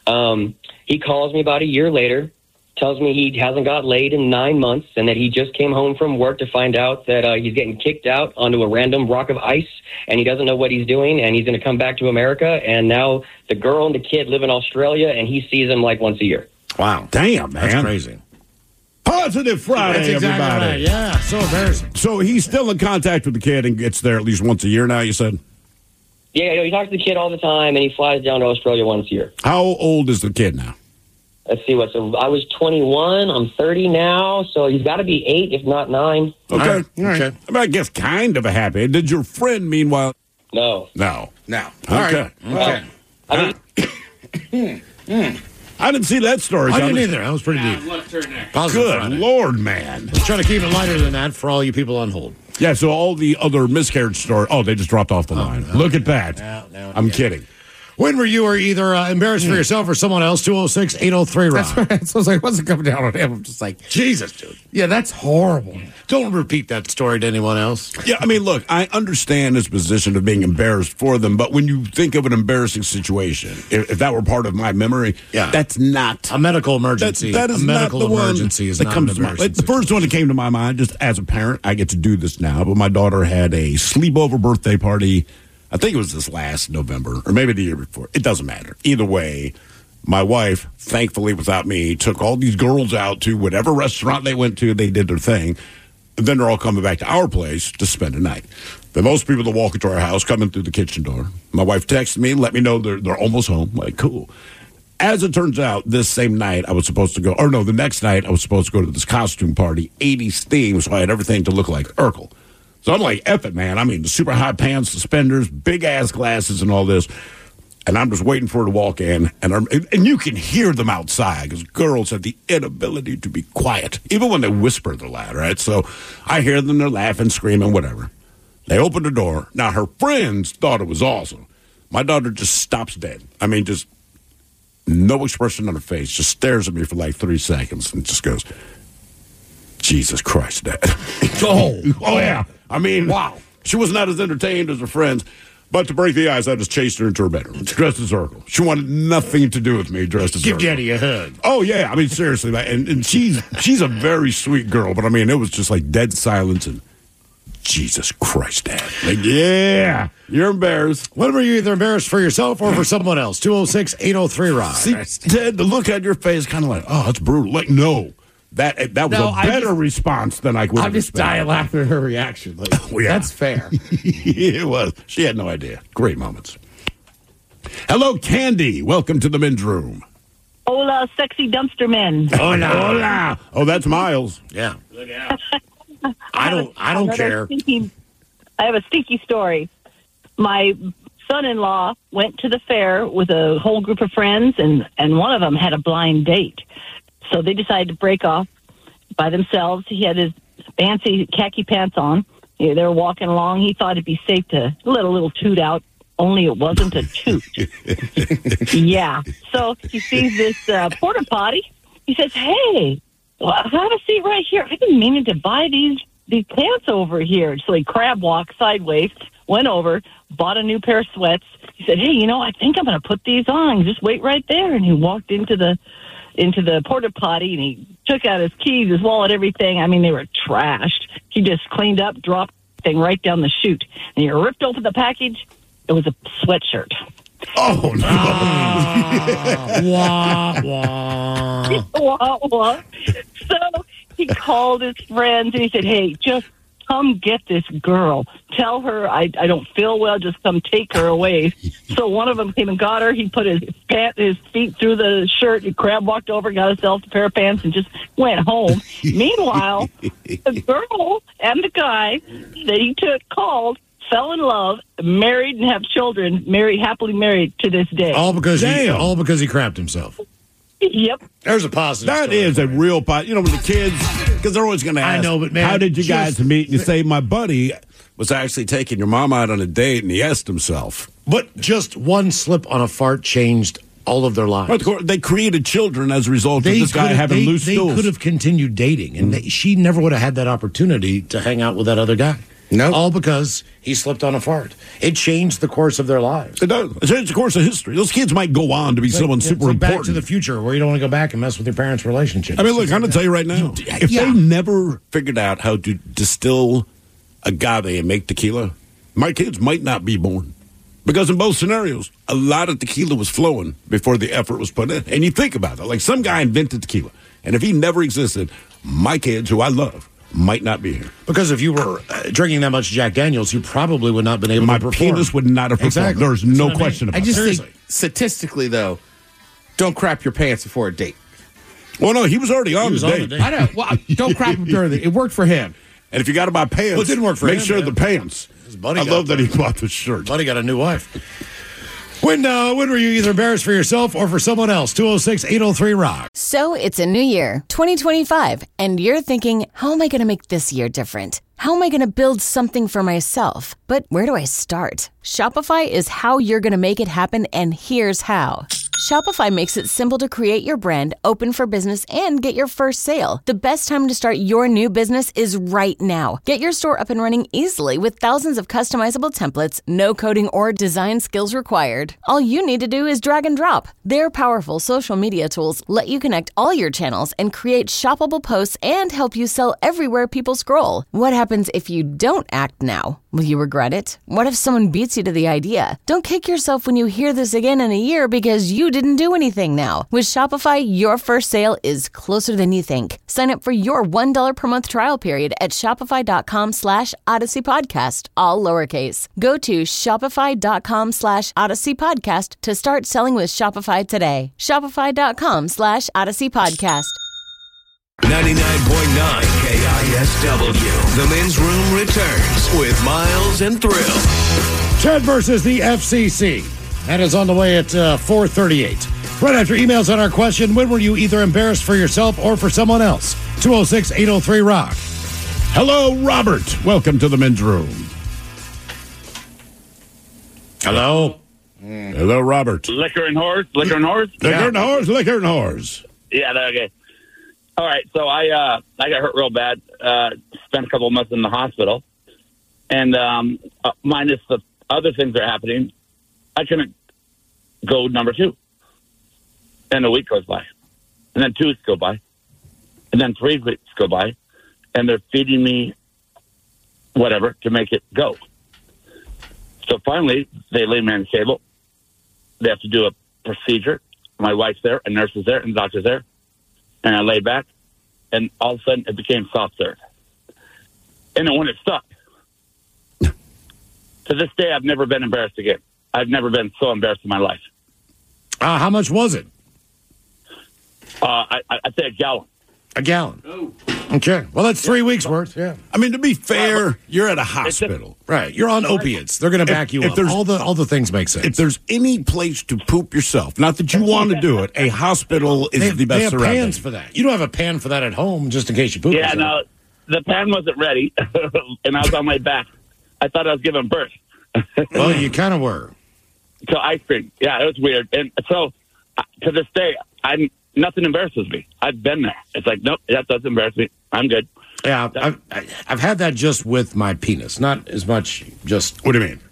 [SPEAKER 10] Um, he calls me about a year later, tells me he hasn't got laid in nine months and that he just came home from work to find out that uh, he's getting kicked out onto a random rock of ice and he doesn't know what he's doing and he's going to come back to America. And now the girl and the kid live in Australia and he sees them like once a year.
[SPEAKER 5] Wow.
[SPEAKER 6] Damn, man.
[SPEAKER 5] That's crazy.
[SPEAKER 6] Positive Friday,
[SPEAKER 5] That's exactly
[SPEAKER 6] everybody.
[SPEAKER 5] right. Yeah, so embarrassing.
[SPEAKER 6] So he's still in contact with the kid and gets there at least once a year now, you said?
[SPEAKER 10] Yeah, you know, he talks to the kid all the time and he flies down to Australia once a year.
[SPEAKER 6] How old is the kid now?
[SPEAKER 10] Let's see what. So I was twenty-one. I'm thirty now. So he's got to be eight, if not nine.
[SPEAKER 6] Okay.
[SPEAKER 5] All right. All right.
[SPEAKER 6] Okay. I, mean, I guess kind of a happy. Did your friend, meanwhile?
[SPEAKER 10] No.
[SPEAKER 6] No.
[SPEAKER 8] No.
[SPEAKER 6] Okay.
[SPEAKER 10] Well, I mean,
[SPEAKER 6] I didn't see that story.
[SPEAKER 5] I
[SPEAKER 6] Tommy.
[SPEAKER 5] didn't either. That was pretty deep. Positive
[SPEAKER 6] Good
[SPEAKER 5] Friday.
[SPEAKER 6] Lord, man.
[SPEAKER 5] Let's try to keep it lighter than that for all you people on hold.
[SPEAKER 6] Yeah, so all the other miscarriage stories. Oh, they just dropped off the line.
[SPEAKER 5] no.
[SPEAKER 6] Look at that.
[SPEAKER 5] No, no,
[SPEAKER 6] I'm
[SPEAKER 5] yeah.
[SPEAKER 6] kidding.
[SPEAKER 5] When were you or either uh, embarrassed for yourself or someone else? two oh six, eight oh three, Ron.
[SPEAKER 8] That's right. So I was like, what's it coming down on him? I'm just like,
[SPEAKER 5] Jesus, dude.
[SPEAKER 8] yeah, that's horrible.
[SPEAKER 5] Don't repeat that story to anyone else.
[SPEAKER 6] Yeah, I mean, look, I understand his position of being embarrassed for them, but when you think of an embarrassing situation, if, if that were part of my memory,
[SPEAKER 5] Yeah.
[SPEAKER 6] that's not.
[SPEAKER 5] A medical emergency.
[SPEAKER 6] That, that is
[SPEAKER 5] a medical
[SPEAKER 6] not the
[SPEAKER 5] emergency
[SPEAKER 6] one
[SPEAKER 5] is
[SPEAKER 6] that
[SPEAKER 5] not
[SPEAKER 6] comes
[SPEAKER 5] an
[SPEAKER 6] to mind.
[SPEAKER 5] embarrassing
[SPEAKER 6] Like, the first one that came to my mind, just as a parent, I get to do this now, but my daughter had a sleepover birthday party. I think it was this last November, or maybe the year before. It doesn't matter. Either way, my wife, thankfully without me, took all these girls out to whatever restaurant they went to. They did their thing. And then they're all coming back to our place to spend the night. The most people that walk into our house coming through the kitchen door. My wife texted me, let me know they're, they're almost home. I'm like, cool. As it turns out, this same night I was supposed to go, or no, the next night I was supposed to go to this costume party, eighties theme, so I had everything to look like Urkel. So I'm like, F it, man. I mean, the super high pants, suspenders, big-ass glasses, and all this. And I'm just waiting for her to walk in. And I'm, and you can hear them outside because girls have the inability to be quiet, even when they whisper, they're loud, right? So I hear them. They're laughing, screaming, whatever. They open the door. Now, her friends thought it was awesome. My daughter just stops dead. I mean, just no expression on her face. Just stares at me for like three seconds and just goes, Jesus Christ, Dad. oh, oh, yeah. I mean, wow. She was not as entertained as her friends. But to break the ice, I just chased her into her bedroom, dressed as Urkel. She wanted nothing to do with me, dressed as
[SPEAKER 5] Give
[SPEAKER 6] Urkel.
[SPEAKER 5] Daddy a hug.
[SPEAKER 6] Oh, yeah. I mean, seriously. man. And, and she's she's a very sweet girl. But, I mean, it was just like dead silence and Jesus Christ, Dad. Like, yeah, you're embarrassed.
[SPEAKER 5] When were you either embarrassed for yourself or for someone else? two oh six, eight oh three, Ron.
[SPEAKER 6] See, Ted, the look on your face kind of like, oh, that's brutal. Like, no. That that was
[SPEAKER 8] No,
[SPEAKER 6] a
[SPEAKER 8] I
[SPEAKER 6] better
[SPEAKER 8] just-
[SPEAKER 6] response than I would
[SPEAKER 8] I'm
[SPEAKER 6] have
[SPEAKER 8] just
[SPEAKER 6] expected.
[SPEAKER 8] dying laughing at her reaction. Like,
[SPEAKER 6] Oh, yeah.
[SPEAKER 8] that's fair.
[SPEAKER 6] It was. She had no idea. Great moments. Hello, Candy. Welcome to the men's room.
[SPEAKER 11] Hola, sexy dumpster men.
[SPEAKER 6] Hola. Hola. Oh, that's Miles.
[SPEAKER 5] Yeah.
[SPEAKER 11] I
[SPEAKER 5] don't- I don't care.
[SPEAKER 11] Stinky, I have a stinky story. My son-in-law went to the fair with a whole group of friends, and, and one of them had a blind date. So they decided to break off by themselves. He had his fancy khaki pants on. They were walking along. He thought it'd be safe to let a little toot out, only it wasn't a toot. Yeah. So he sees this uh, porta potty. He says, hey, well, I have a seat right here. I've been meaning to buy these these pants over here. So he crab walked sideways, went over, bought a new pair of sweats. He said, hey, you know, I think I'm going to put these on. Just wait right there. And he walked into the into the porta potty, and he took out his keys, his wallet, everything. I mean, they were trashed. He just cleaned up, dropped the thing right down the chute. And he ripped open the package. It was a sweatshirt.
[SPEAKER 6] Oh, no.
[SPEAKER 5] Wah, wah.
[SPEAKER 11] Wah, wah. So he called his friends, and he said, hey, just come get this girl. Tell her I, I don't feel well. Just come take her away. So one of them came and got her. He put his pant, his feet through the shirt. He crab walked over, got himself a pair of pants, and just went home. Meanwhile, the girl and the guy that he took called, fell in love, married, and have children. Married, happily married to this day.
[SPEAKER 5] All because he
[SPEAKER 6] Damn.
[SPEAKER 5] all because he crapped himself.
[SPEAKER 11] Yep.
[SPEAKER 5] There's a positive.
[SPEAKER 6] That
[SPEAKER 5] story
[SPEAKER 6] is
[SPEAKER 5] for
[SPEAKER 6] a
[SPEAKER 5] you.
[SPEAKER 6] real pot. You know, when the kids, because they're always going to
[SPEAKER 5] I
[SPEAKER 6] ask,
[SPEAKER 5] know, but man,
[SPEAKER 6] how did you
[SPEAKER 5] just-
[SPEAKER 6] guys meet? And you say, my buddy was actually taking your mom out on a date, and he asked himself.
[SPEAKER 5] But just one slip on a fart changed all of their lives.
[SPEAKER 6] But of course, they created children as a result of this guy
[SPEAKER 5] could've-
[SPEAKER 6] having
[SPEAKER 5] they,
[SPEAKER 6] loose
[SPEAKER 5] they
[SPEAKER 6] stools.
[SPEAKER 5] could have continued dating, and they, she never would have had that opportunity to hang out with that other guy.
[SPEAKER 8] Nope.
[SPEAKER 5] All because he slipped on a fart. It changed the course of their lives.
[SPEAKER 6] It does. It changed the course of history. Those kids might go on to be
[SPEAKER 5] It's
[SPEAKER 6] someone
[SPEAKER 5] like,
[SPEAKER 6] super
[SPEAKER 5] it's like Back
[SPEAKER 6] important.
[SPEAKER 5] to the Future, where you don't want to go back and mess with your parents' relationship.
[SPEAKER 6] I mean, look, I'm going to tell you right now. If
[SPEAKER 5] Yeah.
[SPEAKER 6] they never figured out how to distill agave and make tequila, my kids might not be born. Because in both scenarios, a lot of tequila was flowing before the effort was put in. And you think about it, like some guy invented tequila. And if he never existed, my kids, who I love, might not be here.
[SPEAKER 5] Because if you were uh, drinking that much Jack Daniels, you probably would not have been able
[SPEAKER 6] My
[SPEAKER 5] to perform.
[SPEAKER 6] penis would not have performed.
[SPEAKER 5] Exactly.
[SPEAKER 6] There's
[SPEAKER 5] That's
[SPEAKER 6] no
[SPEAKER 5] what I
[SPEAKER 6] question
[SPEAKER 5] mean.
[SPEAKER 6] about
[SPEAKER 8] I just
[SPEAKER 6] it.
[SPEAKER 8] think statistically, though, don't crap your pants before a date.
[SPEAKER 6] Well, no, he was already on,
[SPEAKER 5] He was
[SPEAKER 6] the,
[SPEAKER 5] on
[SPEAKER 6] date.
[SPEAKER 5] the date.
[SPEAKER 8] I don't. Well, don't crap him during the. It worked for him.
[SPEAKER 6] And if you got to buy pants,
[SPEAKER 5] Well, it didn't work for
[SPEAKER 6] make
[SPEAKER 5] him,
[SPEAKER 6] sure
[SPEAKER 5] man.
[SPEAKER 6] the pants.
[SPEAKER 5] His buddy
[SPEAKER 6] I
[SPEAKER 5] got
[SPEAKER 6] love that he
[SPEAKER 5] the-
[SPEAKER 6] bought the shirt.
[SPEAKER 5] Buddy got a new wife. When, uh, when were you either embarrassed for yourself or for someone else? two oh six, eight oh three, rock.
[SPEAKER 12] So it's a new year, twenty twenty-five, and you're thinking, how am I going to make this year different? How am I going to build something for myself? But where do I start? Shopify is how you're going to make it happen, and here's how. Shopify makes it simple to create your brand, open for business, and get your first sale. The best time to start your new business is right now. Get your store up and running easily with thousands of customizable templates, no coding or design skills required. All you need to do is drag and drop. Their powerful social media tools let you connect all your channels and create shoppable posts and help you sell everywhere people scroll. What happens if you don't act now? Will you regret it? What if someone beats you to the idea? Don't kick yourself when you hear this again in a year because you didn't do anything now. With Shopify, your first sale is closer than you think. Sign up for your one dollar per month trial period at shopify.com slash Odyssey Podcast, all lowercase. Go to shopify.com slash Odyssey Podcast to start selling with Shopify today. Shopify.com slash Odyssey Podcast.
[SPEAKER 4] ninety-nine point nine K I S W. The men's room returns with Miles and Thrill.
[SPEAKER 5] Chad versus the F C C. That is on the way at uh, four thirty-eight. Right after emails on our question, when were you either embarrassed for yourself or for someone else? two oh six, eight oh three, rock.
[SPEAKER 6] Hello, Robert. Welcome to the men's room.
[SPEAKER 5] Hello?
[SPEAKER 6] Hello, Robert.
[SPEAKER 13] Liquor and whores, liquor and whores.
[SPEAKER 6] Liquor and whores, liquor and whores.
[SPEAKER 13] Yeah, okay. All right, so I uh, I got hurt real bad. Uh, spent a couple of months in the hospital, and um, uh, minus the other things that are happening, I couldn't go number two. Then a week goes by, and then two weeks go by, and then three weeks go by, and they're feeding me whatever to make it go. So finally, they lay me on the table. They have to do a procedure. My wife's there, a nurse is there, and the doctor's there. And I lay back, and all of a sudden, it became soft serve. And then when it stuck, to this day, I've never been embarrassed again. I've never been so embarrassed in my life.
[SPEAKER 5] Uh, how much was it?
[SPEAKER 13] Uh, I, I, I'd say a gallon.
[SPEAKER 5] A gallon. Oh. Okay. Well, that's three weeks worth. Yeah.
[SPEAKER 6] I mean, to be fair, you're at a hospital.
[SPEAKER 5] Right. You're on opiates. They're going to back
[SPEAKER 6] If-
[SPEAKER 5] you
[SPEAKER 6] if
[SPEAKER 5] up.
[SPEAKER 6] there's-
[SPEAKER 5] All the all the things make sense.
[SPEAKER 6] If there's any place to poop yourself, not that you want to do it, a hospital is
[SPEAKER 5] they,
[SPEAKER 6] the
[SPEAKER 5] they
[SPEAKER 6] best
[SPEAKER 5] have
[SPEAKER 6] surrounding.
[SPEAKER 5] pans for that. You don't have a pan for that at home just in case you poop.
[SPEAKER 13] Yeah,
[SPEAKER 5] yourself.
[SPEAKER 13] no, the pan wasn't ready, and I was on my back. I thought I was giving birth.
[SPEAKER 5] Well, you kind of were.
[SPEAKER 13] To ice cream. Yeah, it was weird. And so, uh, to this day, I'm nothing embarrasses me. I've been there. It's like, nope, that doesn't embarrass me. I'm good.
[SPEAKER 5] Yeah, I've, I've had that just with my penis, not as much just.
[SPEAKER 6] What do you mean?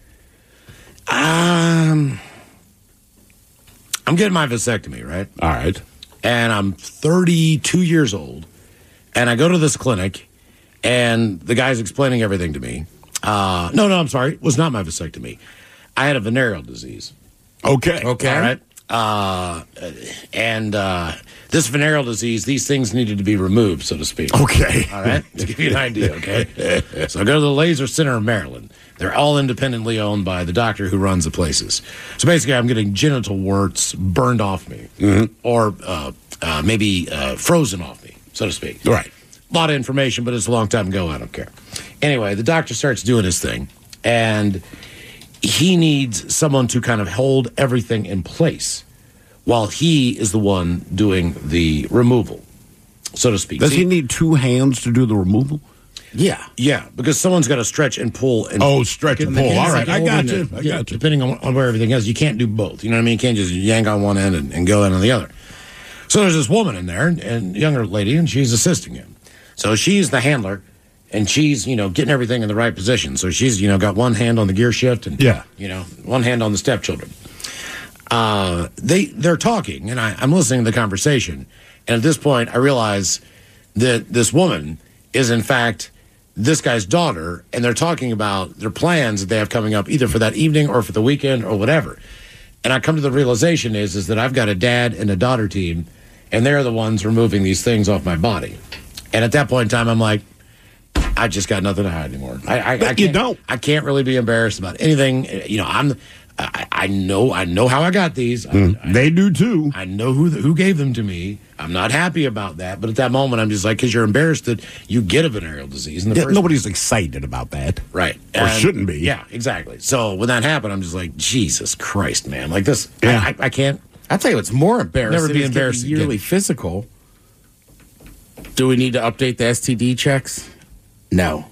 [SPEAKER 5] Um, I'm getting my vasectomy, right?
[SPEAKER 6] All right.
[SPEAKER 5] And I'm thirty-two years old, and I go to this clinic, and the guy's explaining everything to me. Uh, no, no, I'm sorry. It was not my vasectomy. I had a venereal disease.
[SPEAKER 6] Okay.
[SPEAKER 5] Okay. All right. Uh, and uh, this venereal disease, these things needed to be removed, so to speak.
[SPEAKER 6] Okay.
[SPEAKER 5] All right. To give you an idea, okay? So I go to the Laser Center of Maryland. They're all independently owned by the doctor who runs the places. So basically, I'm getting genital warts burned off me,
[SPEAKER 6] Mm-hmm.
[SPEAKER 5] or uh, uh, maybe uh, frozen off me, so to speak.
[SPEAKER 6] Right.
[SPEAKER 5] A lot of information, but it's a long time ago. I don't care. Anyway, the doctor starts doing his thing, and he needs someone to kind of hold everything in place while he is the one doing the removal, so to speak.
[SPEAKER 6] Does
[SPEAKER 5] See-
[SPEAKER 6] he need two hands to do the removal?
[SPEAKER 5] Yeah, yeah, because someone's got to stretch and pull. And
[SPEAKER 6] Oh, stretch and
[SPEAKER 5] the
[SPEAKER 6] pull.
[SPEAKER 5] hands
[SPEAKER 6] All right,
[SPEAKER 5] like
[SPEAKER 6] I got
[SPEAKER 5] holding
[SPEAKER 6] you.
[SPEAKER 5] it.
[SPEAKER 6] I
[SPEAKER 5] Yeah,
[SPEAKER 6] got you.
[SPEAKER 5] Depending on, on where everything is, you can't do both. You know what I mean? You can't just yank on one end and, and go in on the other. So there's this woman in there, and, and younger lady, and she's assisting him. So she's the handler, and she's, you know, getting everything in the right position. So she's, you know, got one hand on the gear shift and,
[SPEAKER 6] Yeah.
[SPEAKER 5] you know, one hand on the stepchildren. Uh, they, they're talking, and I, I'm listening to the conversation. And at this point, I realize that this woman is, in fact, this guy's daughter, and they're talking about their plans that they have coming up, either for that evening or for the weekend or whatever. And I come to the realization is, is that I've got a dad and a daughter team, and they're the ones removing these things off my body. And at that point in time, I'm like, I just got nothing to hide anymore. I, I, I can't,
[SPEAKER 6] you don't.
[SPEAKER 5] I can't really be embarrassed about anything. You know, I'm. I, I know. I know how I got these.
[SPEAKER 6] Mm,
[SPEAKER 5] I,
[SPEAKER 6] they do too.
[SPEAKER 5] I know who who gave them to me. I'm not happy about that. But at that moment, I'm just like, because you're embarrassed that you get a venereal disease. In the
[SPEAKER 6] Yeah,
[SPEAKER 5] first
[SPEAKER 6] nobody's excited about that.
[SPEAKER 5] Right.
[SPEAKER 6] Or shouldn't be.
[SPEAKER 5] Yeah, exactly. So when that happened, I'm just like, Jesus Christ, man. Like this,
[SPEAKER 6] Yeah.
[SPEAKER 5] I, I, I can't.
[SPEAKER 8] I'll tell you what's more embarrassing.
[SPEAKER 5] Never be
[SPEAKER 8] is getting
[SPEAKER 5] embarrassed again.
[SPEAKER 8] yearly physical. Do we need to update the S T D checks? No.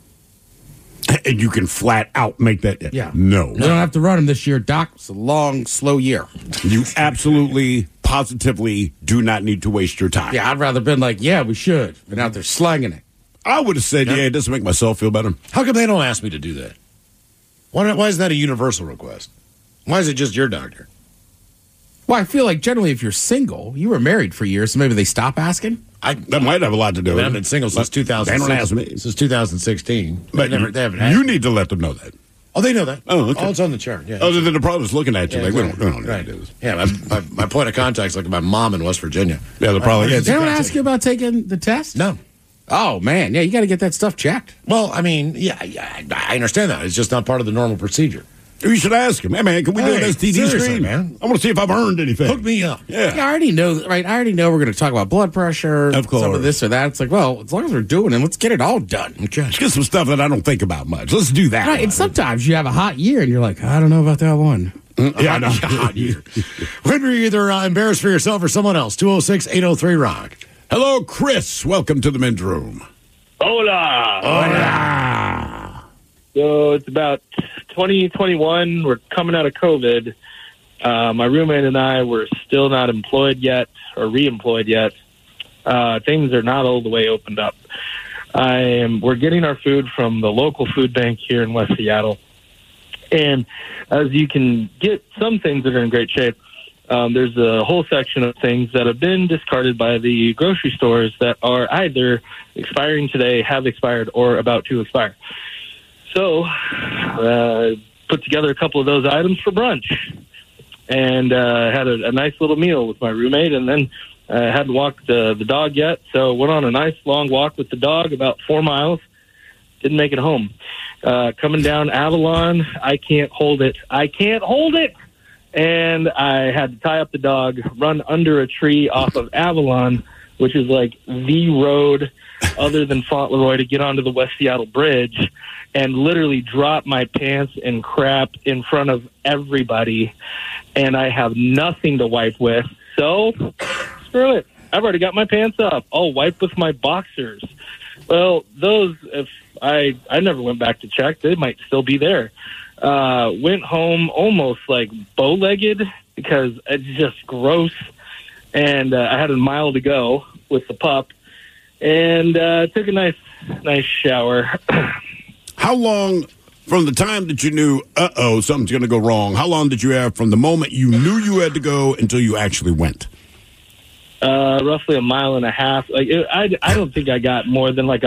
[SPEAKER 6] And you can flat out make that.
[SPEAKER 8] Yeah.
[SPEAKER 6] No.
[SPEAKER 8] We don't have to run them this year, Doc. It's a long, slow year.
[SPEAKER 6] You absolutely, positively do not need to waste your time.
[SPEAKER 8] Yeah, I'd rather been like, yeah, we should. Been out there slanging it.
[SPEAKER 6] I would have said, yeah, it doesn't make myself feel better.
[SPEAKER 5] How come they don't ask me to do that? Why, why is that a universal request? Why is it just your doctor?
[SPEAKER 8] Well, I feel like generally if you're single, you were married for years, so maybe they stop asking.
[SPEAKER 5] I,
[SPEAKER 6] That might have a lot to do
[SPEAKER 5] I
[SPEAKER 6] with
[SPEAKER 5] mean, I've
[SPEAKER 6] it.
[SPEAKER 5] been single since two thousand six.
[SPEAKER 6] They don't ask me.
[SPEAKER 5] Since two thousand sixteen.
[SPEAKER 6] But
[SPEAKER 5] they, never,
[SPEAKER 6] you,
[SPEAKER 5] they haven't asked
[SPEAKER 6] you
[SPEAKER 5] me.
[SPEAKER 6] need to let them know that.
[SPEAKER 5] Oh, they know that.
[SPEAKER 6] Oh, okay.
[SPEAKER 5] Oh, it's on the chart. Yeah.
[SPEAKER 6] Other than the problem's looking at you
[SPEAKER 5] Yeah,
[SPEAKER 6] like, we
[SPEAKER 5] exactly.
[SPEAKER 6] don't, we don't
[SPEAKER 5] Right.
[SPEAKER 6] need to do this.
[SPEAKER 5] Yeah, my, my, my point of contact's like my mom in West Virginia.
[SPEAKER 6] Yeah, they're probably.
[SPEAKER 8] They don't ask you about taking the test?
[SPEAKER 5] No.
[SPEAKER 8] Oh, man. Yeah, you got to get that stuff checked.
[SPEAKER 5] Well, I mean, yeah, yeah, I understand that. It's just not part of the normal procedure.
[SPEAKER 6] You should ask him. Hey, man, can we do
[SPEAKER 5] Hey,
[SPEAKER 6] an S T D
[SPEAKER 5] seriously,
[SPEAKER 6] screen?
[SPEAKER 5] man.
[SPEAKER 6] I want to see if I've earned anything.
[SPEAKER 5] Hook me up.
[SPEAKER 6] Yeah.
[SPEAKER 8] Yeah, I already know, right? I already know we're going to talk about blood pressure,
[SPEAKER 6] Of course.
[SPEAKER 8] some of this or that. It's like, well, as long as we're doing it, let's get it all done.
[SPEAKER 5] Okay.
[SPEAKER 6] Let's get some stuff that I don't think about much. Let's do that.
[SPEAKER 8] Right, and sometimes you have a hot year and you're like, I don't know about that one.
[SPEAKER 6] Yeah, I know.
[SPEAKER 5] Hot year. When were you either uh, embarrassed for yourself or someone else? two oh six, eight oh three, rock.
[SPEAKER 6] Hello, Chris. Welcome to the men's room.
[SPEAKER 14] Hola.
[SPEAKER 6] Hola.
[SPEAKER 14] So it's about twenty twenty-one. We're coming out of COVID. Uh, my roommate and I were still not employed yet or re-employed yet. Uh, things are not all the way opened up. I am. We're getting our food from the local food bank here in West Seattle. And as you can get some things that are in great shape, um, there's a whole section of things that have been discarded by the grocery stores that are either expiring today, have expired, or about to expire. So, uh, put together a couple of those items for brunch, and uh, had a, a nice little meal with my roommate, and then I uh, hadn't walked uh, the dog yet, so went on a nice long walk with the dog, about four miles. Didn't make it home. Uh, coming down Avalon, I can't hold it. I can't hold it! And I had to tie up the dog, run under a tree off of Avalon, which is like the road other than Fauntleroy to get onto the West Seattle Bridge, and literally drop my pants and crap in front of everybody. And I have nothing to wipe with. So, screw it. I've already got my pants up. I'll wipe with my boxers. Well, those, if I, I never went back to check. They might still be there. Uh, went home almost like bow-legged because it's just gross. And uh, I had a mile to go with the pup. And uh, took a nice, nice shower.
[SPEAKER 6] How long from the time that you knew, uh-oh, something's going to go wrong, how long did you have from the moment you knew you had to go until you actually went?
[SPEAKER 14] Uh, roughly a mile and a half. Like it, I, I don't think I got more than like a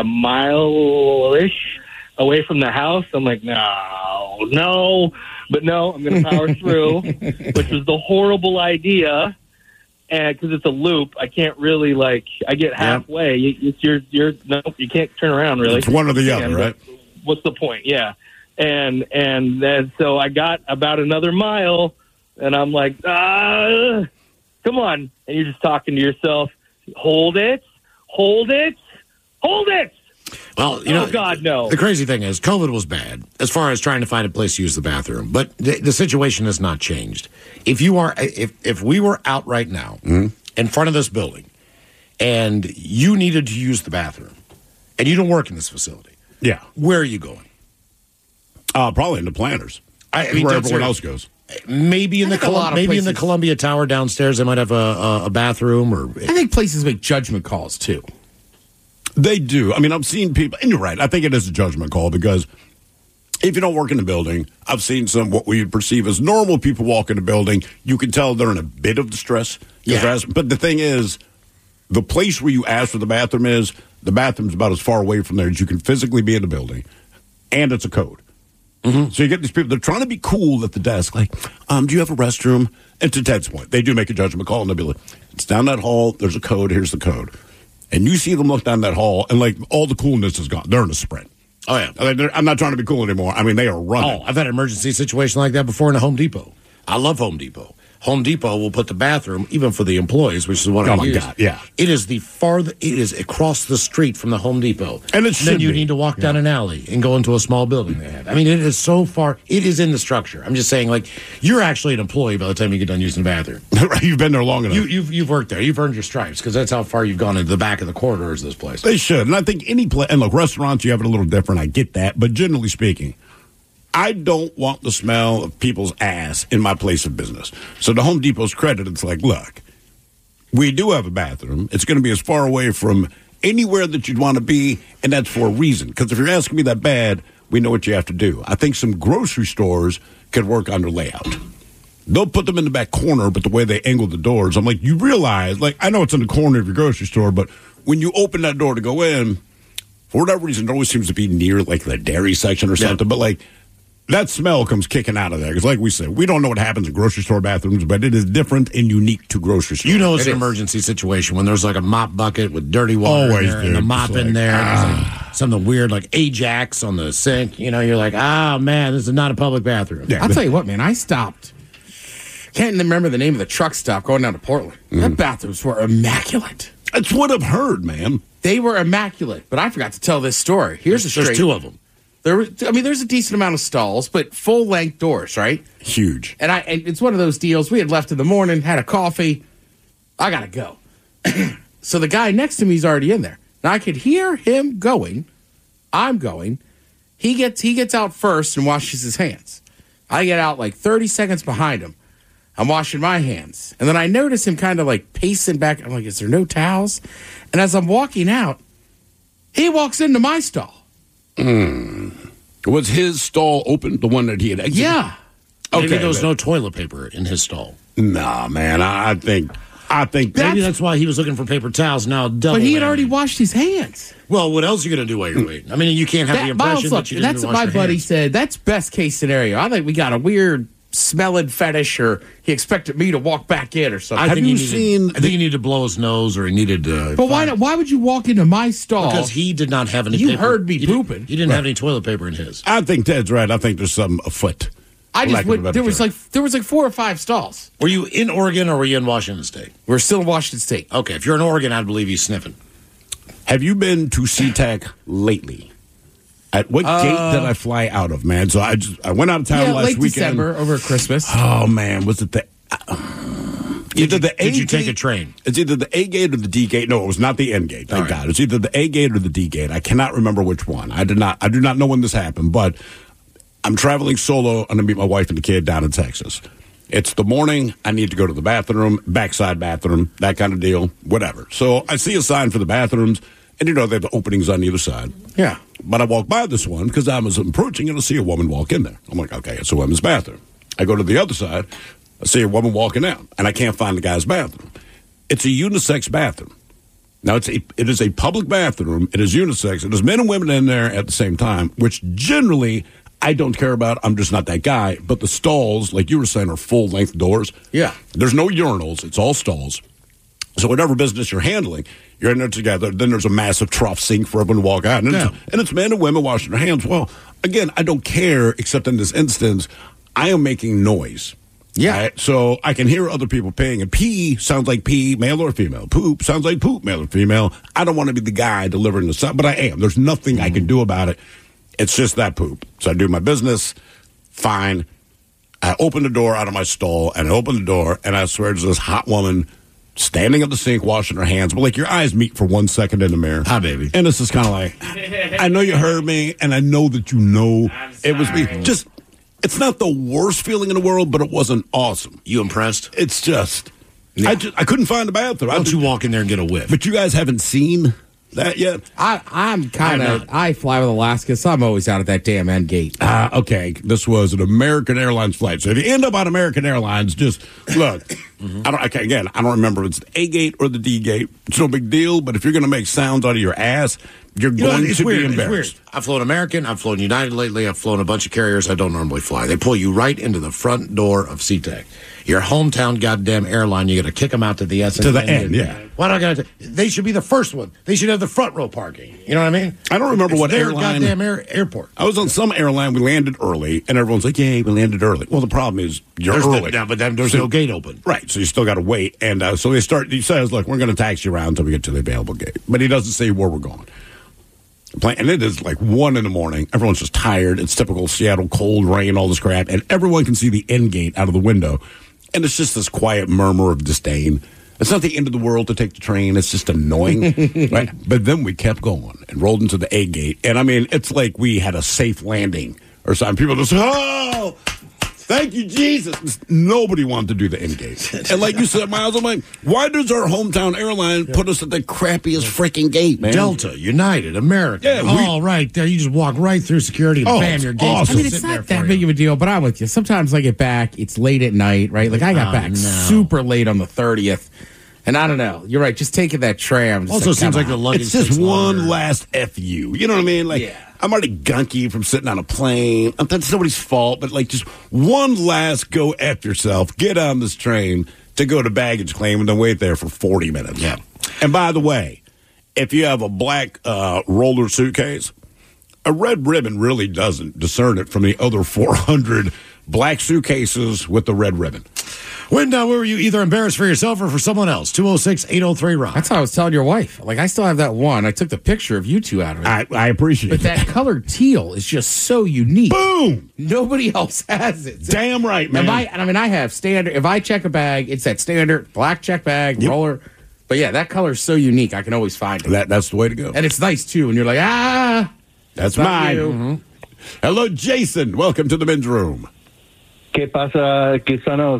[SPEAKER 14] mile-ish away from the house. I'm like, no, no. But no, I'm going to power through, which was the horrible idea. And because it's a loop, I can't really like. I get halfway. You, it's you're you're no, you can't turn around really.
[SPEAKER 6] It's one or the other,
[SPEAKER 14] And
[SPEAKER 6] right?
[SPEAKER 14] What's the point? Yeah, and and then so I got about another mile, and I'm like, ah, come on, and you're just talking to yourself. Hold it, hold it, hold it.
[SPEAKER 5] Well, you know,
[SPEAKER 14] oh God, no.
[SPEAKER 5] The crazy thing is, COVID was bad as far as trying to find a place to use the bathroom, but the, the situation has not changed. If you are, if if we were out right now in front of this building, and you needed to use the bathroom, and you don't work in this facility,
[SPEAKER 6] yeah,
[SPEAKER 5] where are you going?
[SPEAKER 6] Uh, probably in the planters.
[SPEAKER 5] I, I mean,
[SPEAKER 6] where
[SPEAKER 5] that's
[SPEAKER 6] everyone
[SPEAKER 5] your-
[SPEAKER 6] else goes.
[SPEAKER 5] Maybe in
[SPEAKER 8] I
[SPEAKER 5] the
[SPEAKER 8] think a lot
[SPEAKER 5] Colum-
[SPEAKER 8] of
[SPEAKER 5] maybe in the
[SPEAKER 8] places-
[SPEAKER 5] Columbia Tower downstairs, they might have a, a, a bathroom or.
[SPEAKER 8] I think places make judgment calls, too.
[SPEAKER 6] They do. I mean, I've seen people, and you're right. I think it is a judgment call because if you don't work in the building, I've seen some what we perceive as normal people walk in the building. You can tell they're in a bit of distress.
[SPEAKER 5] Yeah.
[SPEAKER 6] But the thing is, the place where you ask for the bathroom is, the bathroom's about as far away from there as you can physically be in the building, and it's a code. Mm-hmm. So you get these people, they're trying to be cool at the desk, like, um, do you have a restroom? And to Ted's point, they do make a judgment call, and they'll be like, it's down that hall, there's a code, here's the code. And you see them look down that hall, and like all the coolness is gone. They're in a sprint.
[SPEAKER 5] Oh, yeah.
[SPEAKER 6] I'm not trying to be cool anymore. I mean, they are running.
[SPEAKER 5] Oh, I've had an emergency situation like that before in a Home Depot. I love Home Depot. Home Depot will put the bathroom, even for the employees, which is what
[SPEAKER 6] Oh,
[SPEAKER 5] I
[SPEAKER 6] my
[SPEAKER 5] use.
[SPEAKER 6] God, yeah.
[SPEAKER 5] It is the farther, it is across the street from the Home Depot.
[SPEAKER 6] And it
[SPEAKER 5] then
[SPEAKER 6] should
[SPEAKER 5] you
[SPEAKER 6] be.
[SPEAKER 5] need to walk down an alley and go into a small building they have. I mean, it is so far, it is in the structure. I'm just saying, like, you're actually an employee by the time you get done using the bathroom.
[SPEAKER 6] Right, you've been there long enough.
[SPEAKER 5] You, you've, you've worked there. You've earned your stripes because that's how far you've gone into the back of the corridors of this place.
[SPEAKER 6] They should. And I think any place, and look, restaurants, you have it a little different. I get that. But generally speaking, I don't want the smell of people's ass in my place of business. So to Home Depot's credit, it's like, look, we do have a bathroom. It's going to be as far away from anywhere that you'd want to be, and that's for a reason. Because if you're asking me that bad, we know what you have to do. I think some grocery stores could work on their layout. They'll put them in the back corner, but the way they angle the doors, I'm like, you realize, like, I know it's in the corner of your grocery store, but when you open that door to go in, for whatever reason, it always seems to be near, like, the dairy section or something, but, like, that smell comes kicking out of there. Because like we said, we don't know what happens in grocery store bathrooms, but it is different and unique to grocery stores.
[SPEAKER 5] You know it's
[SPEAKER 6] It
[SPEAKER 5] an
[SPEAKER 6] is.
[SPEAKER 5] emergency situation when there's like a mop bucket with dirty water
[SPEAKER 6] Always,
[SPEAKER 5] in there,
[SPEAKER 6] dude.
[SPEAKER 5] and a mop
[SPEAKER 6] It's
[SPEAKER 5] in
[SPEAKER 6] like,
[SPEAKER 5] there. and there's
[SPEAKER 6] ah.
[SPEAKER 5] like something weird like Ajax on the sink. You know, you're like, ah, man, this is not a public bathroom.
[SPEAKER 8] I'll tell you what, man, I stopped. Can't remember the name of the truck stop going down to Portland. That bathrooms were immaculate.
[SPEAKER 6] That's what I've heard, man.
[SPEAKER 8] They were immaculate, but I forgot to tell this story. Here's a straight.
[SPEAKER 5] There's two of them.
[SPEAKER 8] There, was- I mean, there's a decent amount of stalls, but full length doors, right?
[SPEAKER 6] Huge.
[SPEAKER 8] And I, and it's one of those deals. We had left in the morning, had a coffee. I gotta go. So the guy next to me is already in there. Now I could hear him going. I'm going. He gets he gets out first and washes his hands. I get out like thirty seconds behind him. I'm washing my hands, and then I notice him kind of like pacing back. I'm like, is there no towels? And as I'm walking out, he walks into my stall.
[SPEAKER 6] Mm. Was his stall open, the one that he had exited?
[SPEAKER 8] Yeah.
[SPEAKER 5] Maybe
[SPEAKER 6] Okay.
[SPEAKER 5] there was
[SPEAKER 6] then-
[SPEAKER 5] no toilet paper in his stall.
[SPEAKER 6] Nah, man. I, I think. I think.
[SPEAKER 5] Maybe that's why he was looking for paper towels. Now, double.
[SPEAKER 8] But he had
[SPEAKER 5] whammy.
[SPEAKER 8] already washed his hands.
[SPEAKER 5] Well, what else are you going to do while you're waiting? I mean, you can't have the
[SPEAKER 8] That,
[SPEAKER 5] impression
[SPEAKER 8] Miles, look,
[SPEAKER 5] that you didn't
[SPEAKER 8] that's what
[SPEAKER 5] wash
[SPEAKER 8] my
[SPEAKER 5] your
[SPEAKER 8] buddy
[SPEAKER 5] hands.
[SPEAKER 8] said. That's best case scenario. I think we got a weird smelling fetish, or he expected me to walk back in or something.
[SPEAKER 5] I
[SPEAKER 6] Have
[SPEAKER 5] think
[SPEAKER 6] you
[SPEAKER 5] he needed,
[SPEAKER 6] seen
[SPEAKER 5] I think he needed to blow his nose, or he needed. Uh,
[SPEAKER 8] But why? not- Why would you walk into my stall?
[SPEAKER 5] Because he did not have any.
[SPEAKER 8] You
[SPEAKER 5] paper.
[SPEAKER 8] heard me
[SPEAKER 5] He didn't-
[SPEAKER 8] pooping.
[SPEAKER 5] He didn't have any toilet paper in his.
[SPEAKER 6] I think Ted's right. I think there's something afoot.
[SPEAKER 8] I
[SPEAKER 6] for
[SPEAKER 8] just
[SPEAKER 6] lack of a
[SPEAKER 8] went.
[SPEAKER 6] better
[SPEAKER 8] There was
[SPEAKER 6] term.
[SPEAKER 8] like there was like four or five stalls.
[SPEAKER 5] Were you in Oregon or were you in Washington State?
[SPEAKER 8] We're still in Washington State.
[SPEAKER 5] Okay, if you're in Oregon, I'd believe you sniffing.
[SPEAKER 6] Have you been to SeaTac lately? At what
[SPEAKER 8] Uh,
[SPEAKER 6] gate did I fly out of, man? So I just I went out of town
[SPEAKER 8] Yeah,
[SPEAKER 6] last
[SPEAKER 8] late
[SPEAKER 6] weekend.
[SPEAKER 8] December over Christmas.
[SPEAKER 6] Oh man, was it the either the A
[SPEAKER 5] Did you take
[SPEAKER 6] gate-
[SPEAKER 5] a train?
[SPEAKER 6] It's either the A gate or the D gate. No, it was not the N gate. Thank
[SPEAKER 5] All right.
[SPEAKER 6] God. It's either the A gate or the D gate. I cannot remember which one. I did not. I do not know when this happened, but I'm traveling solo. I'm gonna meet my wife and the kid down in Texas. It's the morning. I need to go to the bathroom, backside bathroom, that kind of deal, whatever. So I see a sign for the bathrooms, and you know they have the openings on either side.
[SPEAKER 8] Yeah.
[SPEAKER 6] But I walk by this one because I was approaching and I see a woman walk in there. I'm like, okay, it's a women's bathroom. I go to the other side. I see a woman walking out, and I can't find the guy's bathroom. It's a unisex bathroom. Now, it's a, it is a public bathroom. It is unisex. It is men and women in there at the same time, which generally I don't care about. I'm just not that guy. But the stalls, like you were saying, are full-length doors.
[SPEAKER 8] Yeah.
[SPEAKER 6] There's no urinals. It's all stalls. So whatever business you're handling, you're in there together. Then there's a massive trough sink for everyone to walk out. And,
[SPEAKER 5] Yeah.
[SPEAKER 6] it's, and it's men and women washing their hands. Well, again, I don't care, except in this instance, I am making noise.
[SPEAKER 8] Yeah.
[SPEAKER 6] Right? So I can hear other people paying. And pee sounds like pee, male or female. Poop sounds like poop, male or female. I don't want to be the guy delivering the sound, but I am. There's nothing I can do about it. It's just that poop. So I do my business, fine. I open the door out of my stall, and I open the door, and I swear there's this hot woman standing at the sink washing her hands. But, like, your eyes meet for one second in the mirror.
[SPEAKER 5] Hi, baby.
[SPEAKER 6] And it's just kind of like, I know you heard me, and I know that you know it was me. Just, it's not the worst feeling in the world, but it wasn't awesome.
[SPEAKER 5] You impressed?
[SPEAKER 6] It's just,
[SPEAKER 5] Yeah.
[SPEAKER 6] I just, I couldn't find the bathroom.
[SPEAKER 5] Why
[SPEAKER 6] I
[SPEAKER 5] don't
[SPEAKER 6] did-
[SPEAKER 5] you walk in there and get a whiff?
[SPEAKER 6] But you guys haven't seen that yet?
[SPEAKER 8] I, I'm kind of, I fly with Alaska, so I'm always out at that damn end gate.
[SPEAKER 6] Uh, okay, this was an American Airlines flight. So if you end up on American Airlines, just look. mm-hmm. I don't. Okay, again, I don't remember if it's the A gate or the D gate. It's no big deal. But if you're going to make sounds out of your ass, you're
[SPEAKER 5] You know,
[SPEAKER 6] going
[SPEAKER 5] it's
[SPEAKER 6] to
[SPEAKER 5] weird.
[SPEAKER 6] be
[SPEAKER 5] It's
[SPEAKER 6] embarrassed.
[SPEAKER 5] weird. I've flown American. I've flown United lately. I've flown a bunch of carriers I don't normally fly. They pull you right into the front door of SeaTac. Your hometown goddamn airline. You got to kick them out to the S.
[SPEAKER 6] To the end, yeah.
[SPEAKER 5] Why don't I got to? They should be the first one. They should have the front row parking. You know what I mean?
[SPEAKER 6] I don't remember
[SPEAKER 5] It's
[SPEAKER 6] what
[SPEAKER 5] their
[SPEAKER 6] airline.
[SPEAKER 5] goddamn air, airport.
[SPEAKER 6] I was on some airline. We landed early, and everyone's like, "Yay, we landed early." Well, the problem is you're
[SPEAKER 5] There's
[SPEAKER 6] early,
[SPEAKER 5] no- but then there's
[SPEAKER 6] So-
[SPEAKER 5] no gate open.
[SPEAKER 6] Right? So you still got to wait, and uh, so they start. He says, "Look, we're going to taxi you around until we get to the available gate," but he doesn't say where we're going. Plane, and it is like one in the morning. Everyone's just tired. It's typical Seattle cold rain, all this crap, and everyone can see the end gate out of the window, and it's just this quiet murmur of disdain. It's not the end of the world to take the train. It's just annoying, right? But then we kept going and rolled into the A gate, and I mean, it's like we had a safe landing or something. People just, oh, thank you, Jesus. Nobody wanted to do the end gate. And like you said, Miles, I'm like, why does our hometown airline put us at the crappiest freaking gate, man?
[SPEAKER 5] Delta, United, American.
[SPEAKER 6] Yeah, we-
[SPEAKER 5] all right there. You just walk right through security and
[SPEAKER 6] Oh,
[SPEAKER 5] bam,
[SPEAKER 6] it's
[SPEAKER 5] your gate's
[SPEAKER 6] awesome.
[SPEAKER 8] I mean,
[SPEAKER 5] just
[SPEAKER 8] it's
[SPEAKER 5] sitting
[SPEAKER 8] not
[SPEAKER 5] there
[SPEAKER 8] that
[SPEAKER 5] for
[SPEAKER 8] big
[SPEAKER 5] you.
[SPEAKER 8] of a deal, but I'm with you. Sometimes I get back, it's late at night, right? Like I got
[SPEAKER 5] Oh,
[SPEAKER 8] back
[SPEAKER 5] no.
[SPEAKER 8] super late on the thirtieth. And I don't know. You're right. Just taking that tram. just
[SPEAKER 5] Also
[SPEAKER 8] like,
[SPEAKER 5] seems
[SPEAKER 8] come
[SPEAKER 5] like the
[SPEAKER 8] on.
[SPEAKER 5] luggage
[SPEAKER 6] It's just
[SPEAKER 5] takes
[SPEAKER 6] one
[SPEAKER 5] longer.
[SPEAKER 6] last F you. You know what I mean? Like,
[SPEAKER 8] Yeah.
[SPEAKER 6] I'm already gunky from sitting on a plane. That's nobody's fault, but like just one last go F yourself. Get on this train to go to baggage claim and then wait there for forty minutes.
[SPEAKER 5] Yeah.
[SPEAKER 6] And by the way, if you have a black uh, roller suitcase, a red ribbon really doesn't discern it from the other four hundred black suitcases with the red ribbon.
[SPEAKER 5] When uh, were you either embarrassed for yourself or for someone else? two oh six, eight oh three, Rock.
[SPEAKER 8] That's how I was telling your wife. Like, I still have that one. I took the picture of you two out of it.
[SPEAKER 6] I, I appreciate
[SPEAKER 8] But
[SPEAKER 6] it.
[SPEAKER 8] that colored teal is just so unique.
[SPEAKER 6] Boom!
[SPEAKER 8] Nobody else has it.
[SPEAKER 6] Damn right, man.
[SPEAKER 8] If I, and I mean, I have standard. If I check a bag, it's that standard black check bag,
[SPEAKER 6] Yep.
[SPEAKER 8] roller. But yeah, that color is so unique. I can always find it.
[SPEAKER 6] that, that's the way to go.
[SPEAKER 8] And it's nice, too. And you're like, ah,
[SPEAKER 6] That's
[SPEAKER 8] not
[SPEAKER 6] mine.
[SPEAKER 8] you.
[SPEAKER 6] Mhm. Hello, Jason. Welcome to the men's room.
[SPEAKER 14] ¿Qué pasa, Quisanos?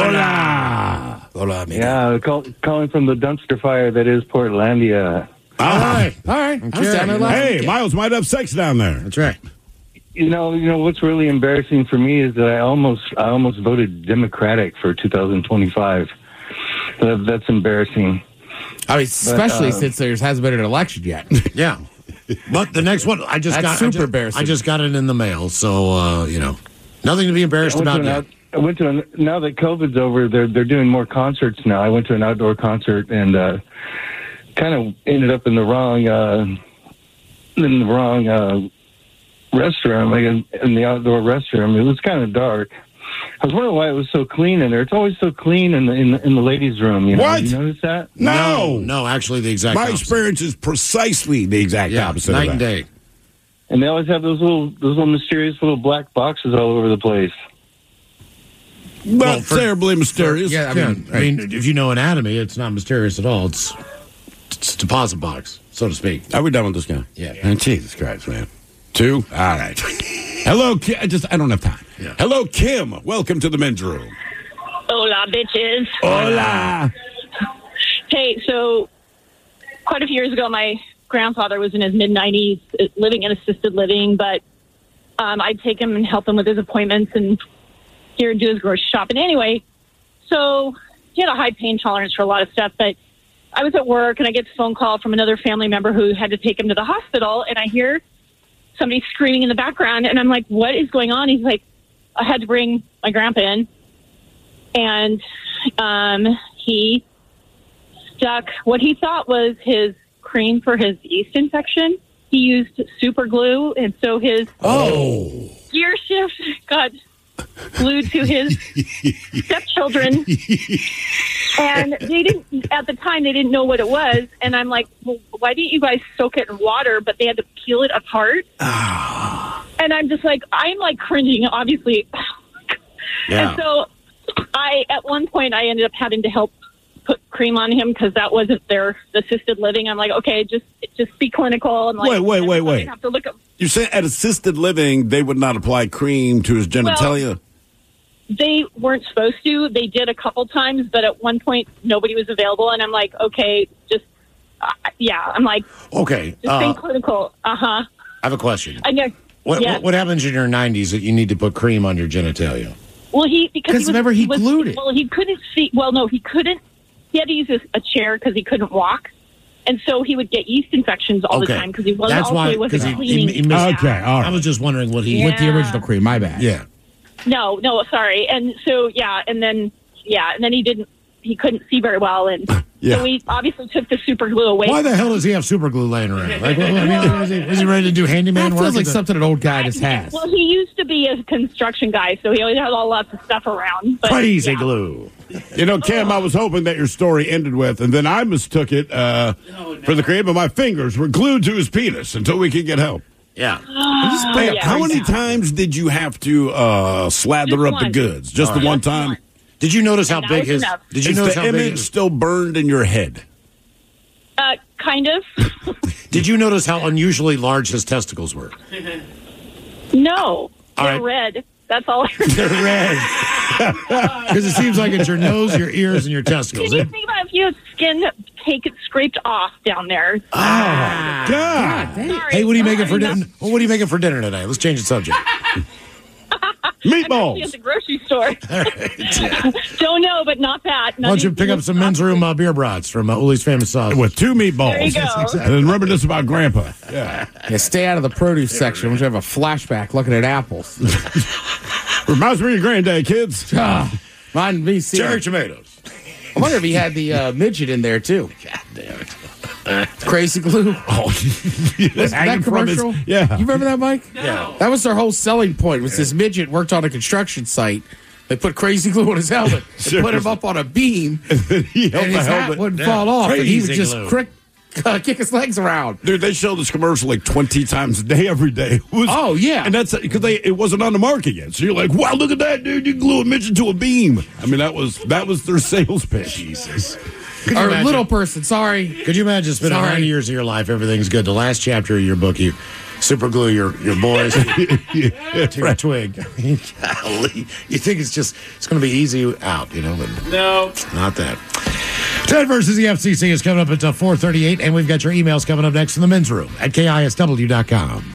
[SPEAKER 6] Hola.
[SPEAKER 8] Hola, amigo.
[SPEAKER 14] Yeah, call, calling from the dumpster fire that is Portlandia.
[SPEAKER 6] All right.
[SPEAKER 8] All right. I was
[SPEAKER 5] Okay.
[SPEAKER 8] down there last
[SPEAKER 6] Hey,
[SPEAKER 8] weekend.
[SPEAKER 6] Miles might have sex down there.
[SPEAKER 5] That's right.
[SPEAKER 14] You know, you know what's really embarrassing for me is that I almost, I almost voted Democratic for two thousand twenty-five. That, that's embarrassing.
[SPEAKER 8] I mean, especially
[SPEAKER 14] But, uh,
[SPEAKER 8] since there hasn't been an election yet.
[SPEAKER 5] Yeah. But the next one, I just
[SPEAKER 8] That's
[SPEAKER 5] got
[SPEAKER 8] super
[SPEAKER 5] I just,
[SPEAKER 8] embarrassing.
[SPEAKER 5] I just got it in the mail, so uh, you know, nothing to be embarrassed
[SPEAKER 14] I went,
[SPEAKER 5] about
[SPEAKER 14] to an
[SPEAKER 5] yet.
[SPEAKER 14] out, I went to an, now that COVID's over, they're they're doing more concerts now. I went to an outdoor concert and uh, kind of ended up in the wrong uh, in the wrong uh, restroom, like in, in the outdoor restroom. It was kind of dark. I was wondering why it was so clean in there. It's always so clean in the in the, in the ladies' room. You know?
[SPEAKER 6] What?
[SPEAKER 14] You notice that?
[SPEAKER 6] No.
[SPEAKER 5] no, actually, the exact
[SPEAKER 6] My
[SPEAKER 5] opposite.
[SPEAKER 6] experience is precisely the exact
[SPEAKER 5] Yeah,
[SPEAKER 6] opposite.
[SPEAKER 5] night
[SPEAKER 6] of
[SPEAKER 5] and
[SPEAKER 6] that.
[SPEAKER 5] day.
[SPEAKER 14] And they always have those little those little mysterious little black boxes all over the place.
[SPEAKER 6] Not
[SPEAKER 5] Well, for-
[SPEAKER 6] terribly mysterious.
[SPEAKER 8] Yeah, I
[SPEAKER 5] Yeah,
[SPEAKER 8] mean,
[SPEAKER 5] I mean, if you know anatomy, it's not mysterious at all. It's it's a deposit box, so to speak.
[SPEAKER 6] Are we done with this guy?
[SPEAKER 5] Yeah.
[SPEAKER 6] And Jesus Christ, man. Two? All right. Hello, Kim. I just I don't have time.
[SPEAKER 5] Yeah.
[SPEAKER 6] Hello, Kim. Welcome to the men's room.
[SPEAKER 15] Hola, bitches.
[SPEAKER 6] Hola.
[SPEAKER 15] Hey, so quite a few years ago, my grandfather was in his mid nineties, living in assisted living, but um, I'd take him and help him with his appointments and here and do his grocery shopping anyway. So he had a high pain tolerance for a lot of stuff, but I was at work and I get a phone call from another family member who had to take him to the hospital, and I hear somebody screaming in the background, and I'm like, what is going on? He's like, I had to bring my grandpa in, and um, he stuck what he thought was his cream for his yeast infection. He used super glue, and so his
[SPEAKER 6] Oh.
[SPEAKER 15] gear shift got glued to his stepchildren. And they didn't, at the time, they didn't know what it was. And I'm like, well, why didn't you guys soak it in water? But they had to peel it apart. And I'm just like, I'm like cringing, obviously.
[SPEAKER 6] Yeah.
[SPEAKER 15] And so I, at one point, I ended up having to help put cream on him because that wasn't their assisted living. I'm like, okay, just just be clinical. And like,
[SPEAKER 6] Wait, wait, wait,
[SPEAKER 15] I
[SPEAKER 6] wait.
[SPEAKER 15] have to look up.
[SPEAKER 6] You said at assisted living, they would not apply cream to his genitalia?
[SPEAKER 15] They weren't supposed to. They did a couple times, but at one point nobody was available, and I'm like, okay, just uh, yeah, I'm like,
[SPEAKER 5] Okay.
[SPEAKER 15] just
[SPEAKER 5] Uh,
[SPEAKER 15] being clinical. Uh huh.
[SPEAKER 5] I have a question.
[SPEAKER 15] I know.
[SPEAKER 5] What,
[SPEAKER 15] yeah.
[SPEAKER 5] what what happens in your nineties that you need to put cream on your genitalia?
[SPEAKER 15] Well, he because
[SPEAKER 8] 'Cause
[SPEAKER 15] he was,
[SPEAKER 8] remember, he
[SPEAKER 15] was-
[SPEAKER 8] glued it.
[SPEAKER 15] Well, he couldn't see. Well, no, he couldn't. He had to use a, a chair because he couldn't walk, and so he would get yeast infections all
[SPEAKER 5] Okay.
[SPEAKER 15] the time because he wasn't.
[SPEAKER 5] That's
[SPEAKER 15] also
[SPEAKER 5] why
[SPEAKER 15] he wasn't
[SPEAKER 5] because he,
[SPEAKER 15] cleaning.
[SPEAKER 5] he, he missed.
[SPEAKER 6] Okay, all right.
[SPEAKER 5] I was just wondering what he
[SPEAKER 8] With the
[SPEAKER 15] Yeah.
[SPEAKER 8] original cream, my bad.
[SPEAKER 5] Yeah.
[SPEAKER 15] No, no, sorry. And so yeah, and then yeah, and then he didn't. He couldn't see very well, and
[SPEAKER 6] Yeah.
[SPEAKER 15] so we obviously took the super glue away.
[SPEAKER 5] Why the hell does he have super glue laying around? Like, well, I mean, is, he, is he ready to do handyman
[SPEAKER 8] That
[SPEAKER 5] work?
[SPEAKER 8] feels like
[SPEAKER 5] Is it-
[SPEAKER 8] something an old guy just has.
[SPEAKER 15] Well, he used to be a construction guy, so he always had all lots of stuff around. But,
[SPEAKER 5] Crazy
[SPEAKER 15] yeah.
[SPEAKER 5] glue.
[SPEAKER 6] You know, Kim, I was hoping that your story ended with, and then I mistook it uh, for the cream, but my fingers were glued to his penis until we could get help.
[SPEAKER 5] Yeah.
[SPEAKER 15] Oh,
[SPEAKER 6] Hey,
[SPEAKER 15] yeah.
[SPEAKER 6] how many times did you have to uh, slather
[SPEAKER 15] Just
[SPEAKER 6] up the
[SPEAKER 15] one.
[SPEAKER 6] goods? Just
[SPEAKER 5] All
[SPEAKER 6] the
[SPEAKER 5] right.
[SPEAKER 6] one time?
[SPEAKER 5] Did you notice how
[SPEAKER 15] And that
[SPEAKER 5] big
[SPEAKER 15] was
[SPEAKER 5] his?
[SPEAKER 15] enough.
[SPEAKER 5] Did you
[SPEAKER 6] Is
[SPEAKER 5] notice
[SPEAKER 6] the
[SPEAKER 5] how big?
[SPEAKER 6] image
[SPEAKER 5] His,
[SPEAKER 6] still burned in your head?
[SPEAKER 15] Uh, kind of.
[SPEAKER 5] did you notice how unusually large his testicles were?
[SPEAKER 15] No,
[SPEAKER 5] All
[SPEAKER 15] they're
[SPEAKER 5] right.
[SPEAKER 15] red. That's all. I
[SPEAKER 5] They're red. Because it seems like it's your nose, your ears, and your testicles.
[SPEAKER 15] Can you think about if you had skin take it scraped off down there?
[SPEAKER 5] Oh, God.
[SPEAKER 15] Sorry.
[SPEAKER 5] Hey, what are you making for
[SPEAKER 15] Sorry.
[SPEAKER 5] dinner? Well, what are you making for dinner today? Let's change the subject.
[SPEAKER 6] Meatballs.
[SPEAKER 15] At the grocery store. Don't know, but not that.
[SPEAKER 5] Why don't you pick up some men's room uh, beer brats from uh, Uli's Famous Sauce?
[SPEAKER 6] With two meatballs.
[SPEAKER 15] There you go.
[SPEAKER 6] And then reminisce about Grandpa. Yeah.
[SPEAKER 8] Yeah, stay out of the produce section. Which I have a flashback looking at apples.
[SPEAKER 6] Reminds me of your granddad, kids.
[SPEAKER 8] Ah, mind me seeing.
[SPEAKER 5] Cherry tomatoes.
[SPEAKER 8] I wonder if he had the uh, midget in there too.
[SPEAKER 5] God damn it.
[SPEAKER 8] Crazy glue.
[SPEAKER 6] Oh,
[SPEAKER 8] Was that commercial?
[SPEAKER 6] Yeah.
[SPEAKER 8] You remember that, Mike?
[SPEAKER 5] Yeah.
[SPEAKER 8] That was their whole selling point. Was this midget worked on a construction site? They put crazy glue on his helmet. They put him up on a beam,
[SPEAKER 6] he held
[SPEAKER 8] and
[SPEAKER 6] the
[SPEAKER 8] his hat
[SPEAKER 6] helmet.
[SPEAKER 8] wouldn't
[SPEAKER 5] Yeah.
[SPEAKER 8] fall off, and he would
[SPEAKER 5] Crazy
[SPEAKER 8] just
[SPEAKER 5] glue.
[SPEAKER 8] crick, uh, kick his legs around.
[SPEAKER 6] Dude, they show this commercial like twenty times a day, every day. It was-
[SPEAKER 8] Oh, yeah.
[SPEAKER 6] and that's because they it wasn't on the market yet. So you're like, wow, look at that, dude! You glue a midget to a beam. I mean, that was that was their sales pitch.
[SPEAKER 5] Jesus. Could you
[SPEAKER 8] Or
[SPEAKER 5] imagine-
[SPEAKER 8] little person, sorry.
[SPEAKER 5] Could you imagine spending
[SPEAKER 8] Sorry.
[SPEAKER 5] ninety years of your life, everything's good. The last chapter of your book, you super glue your, your boys to your twig. Golly. You think it's just, it's going to be easy out, you know, but
[SPEAKER 13] No.
[SPEAKER 5] not that. Ted versus the F C C is coming up at uh, four thirty-eight, and we've got your emails coming up next in the men's room at K I S W dot com.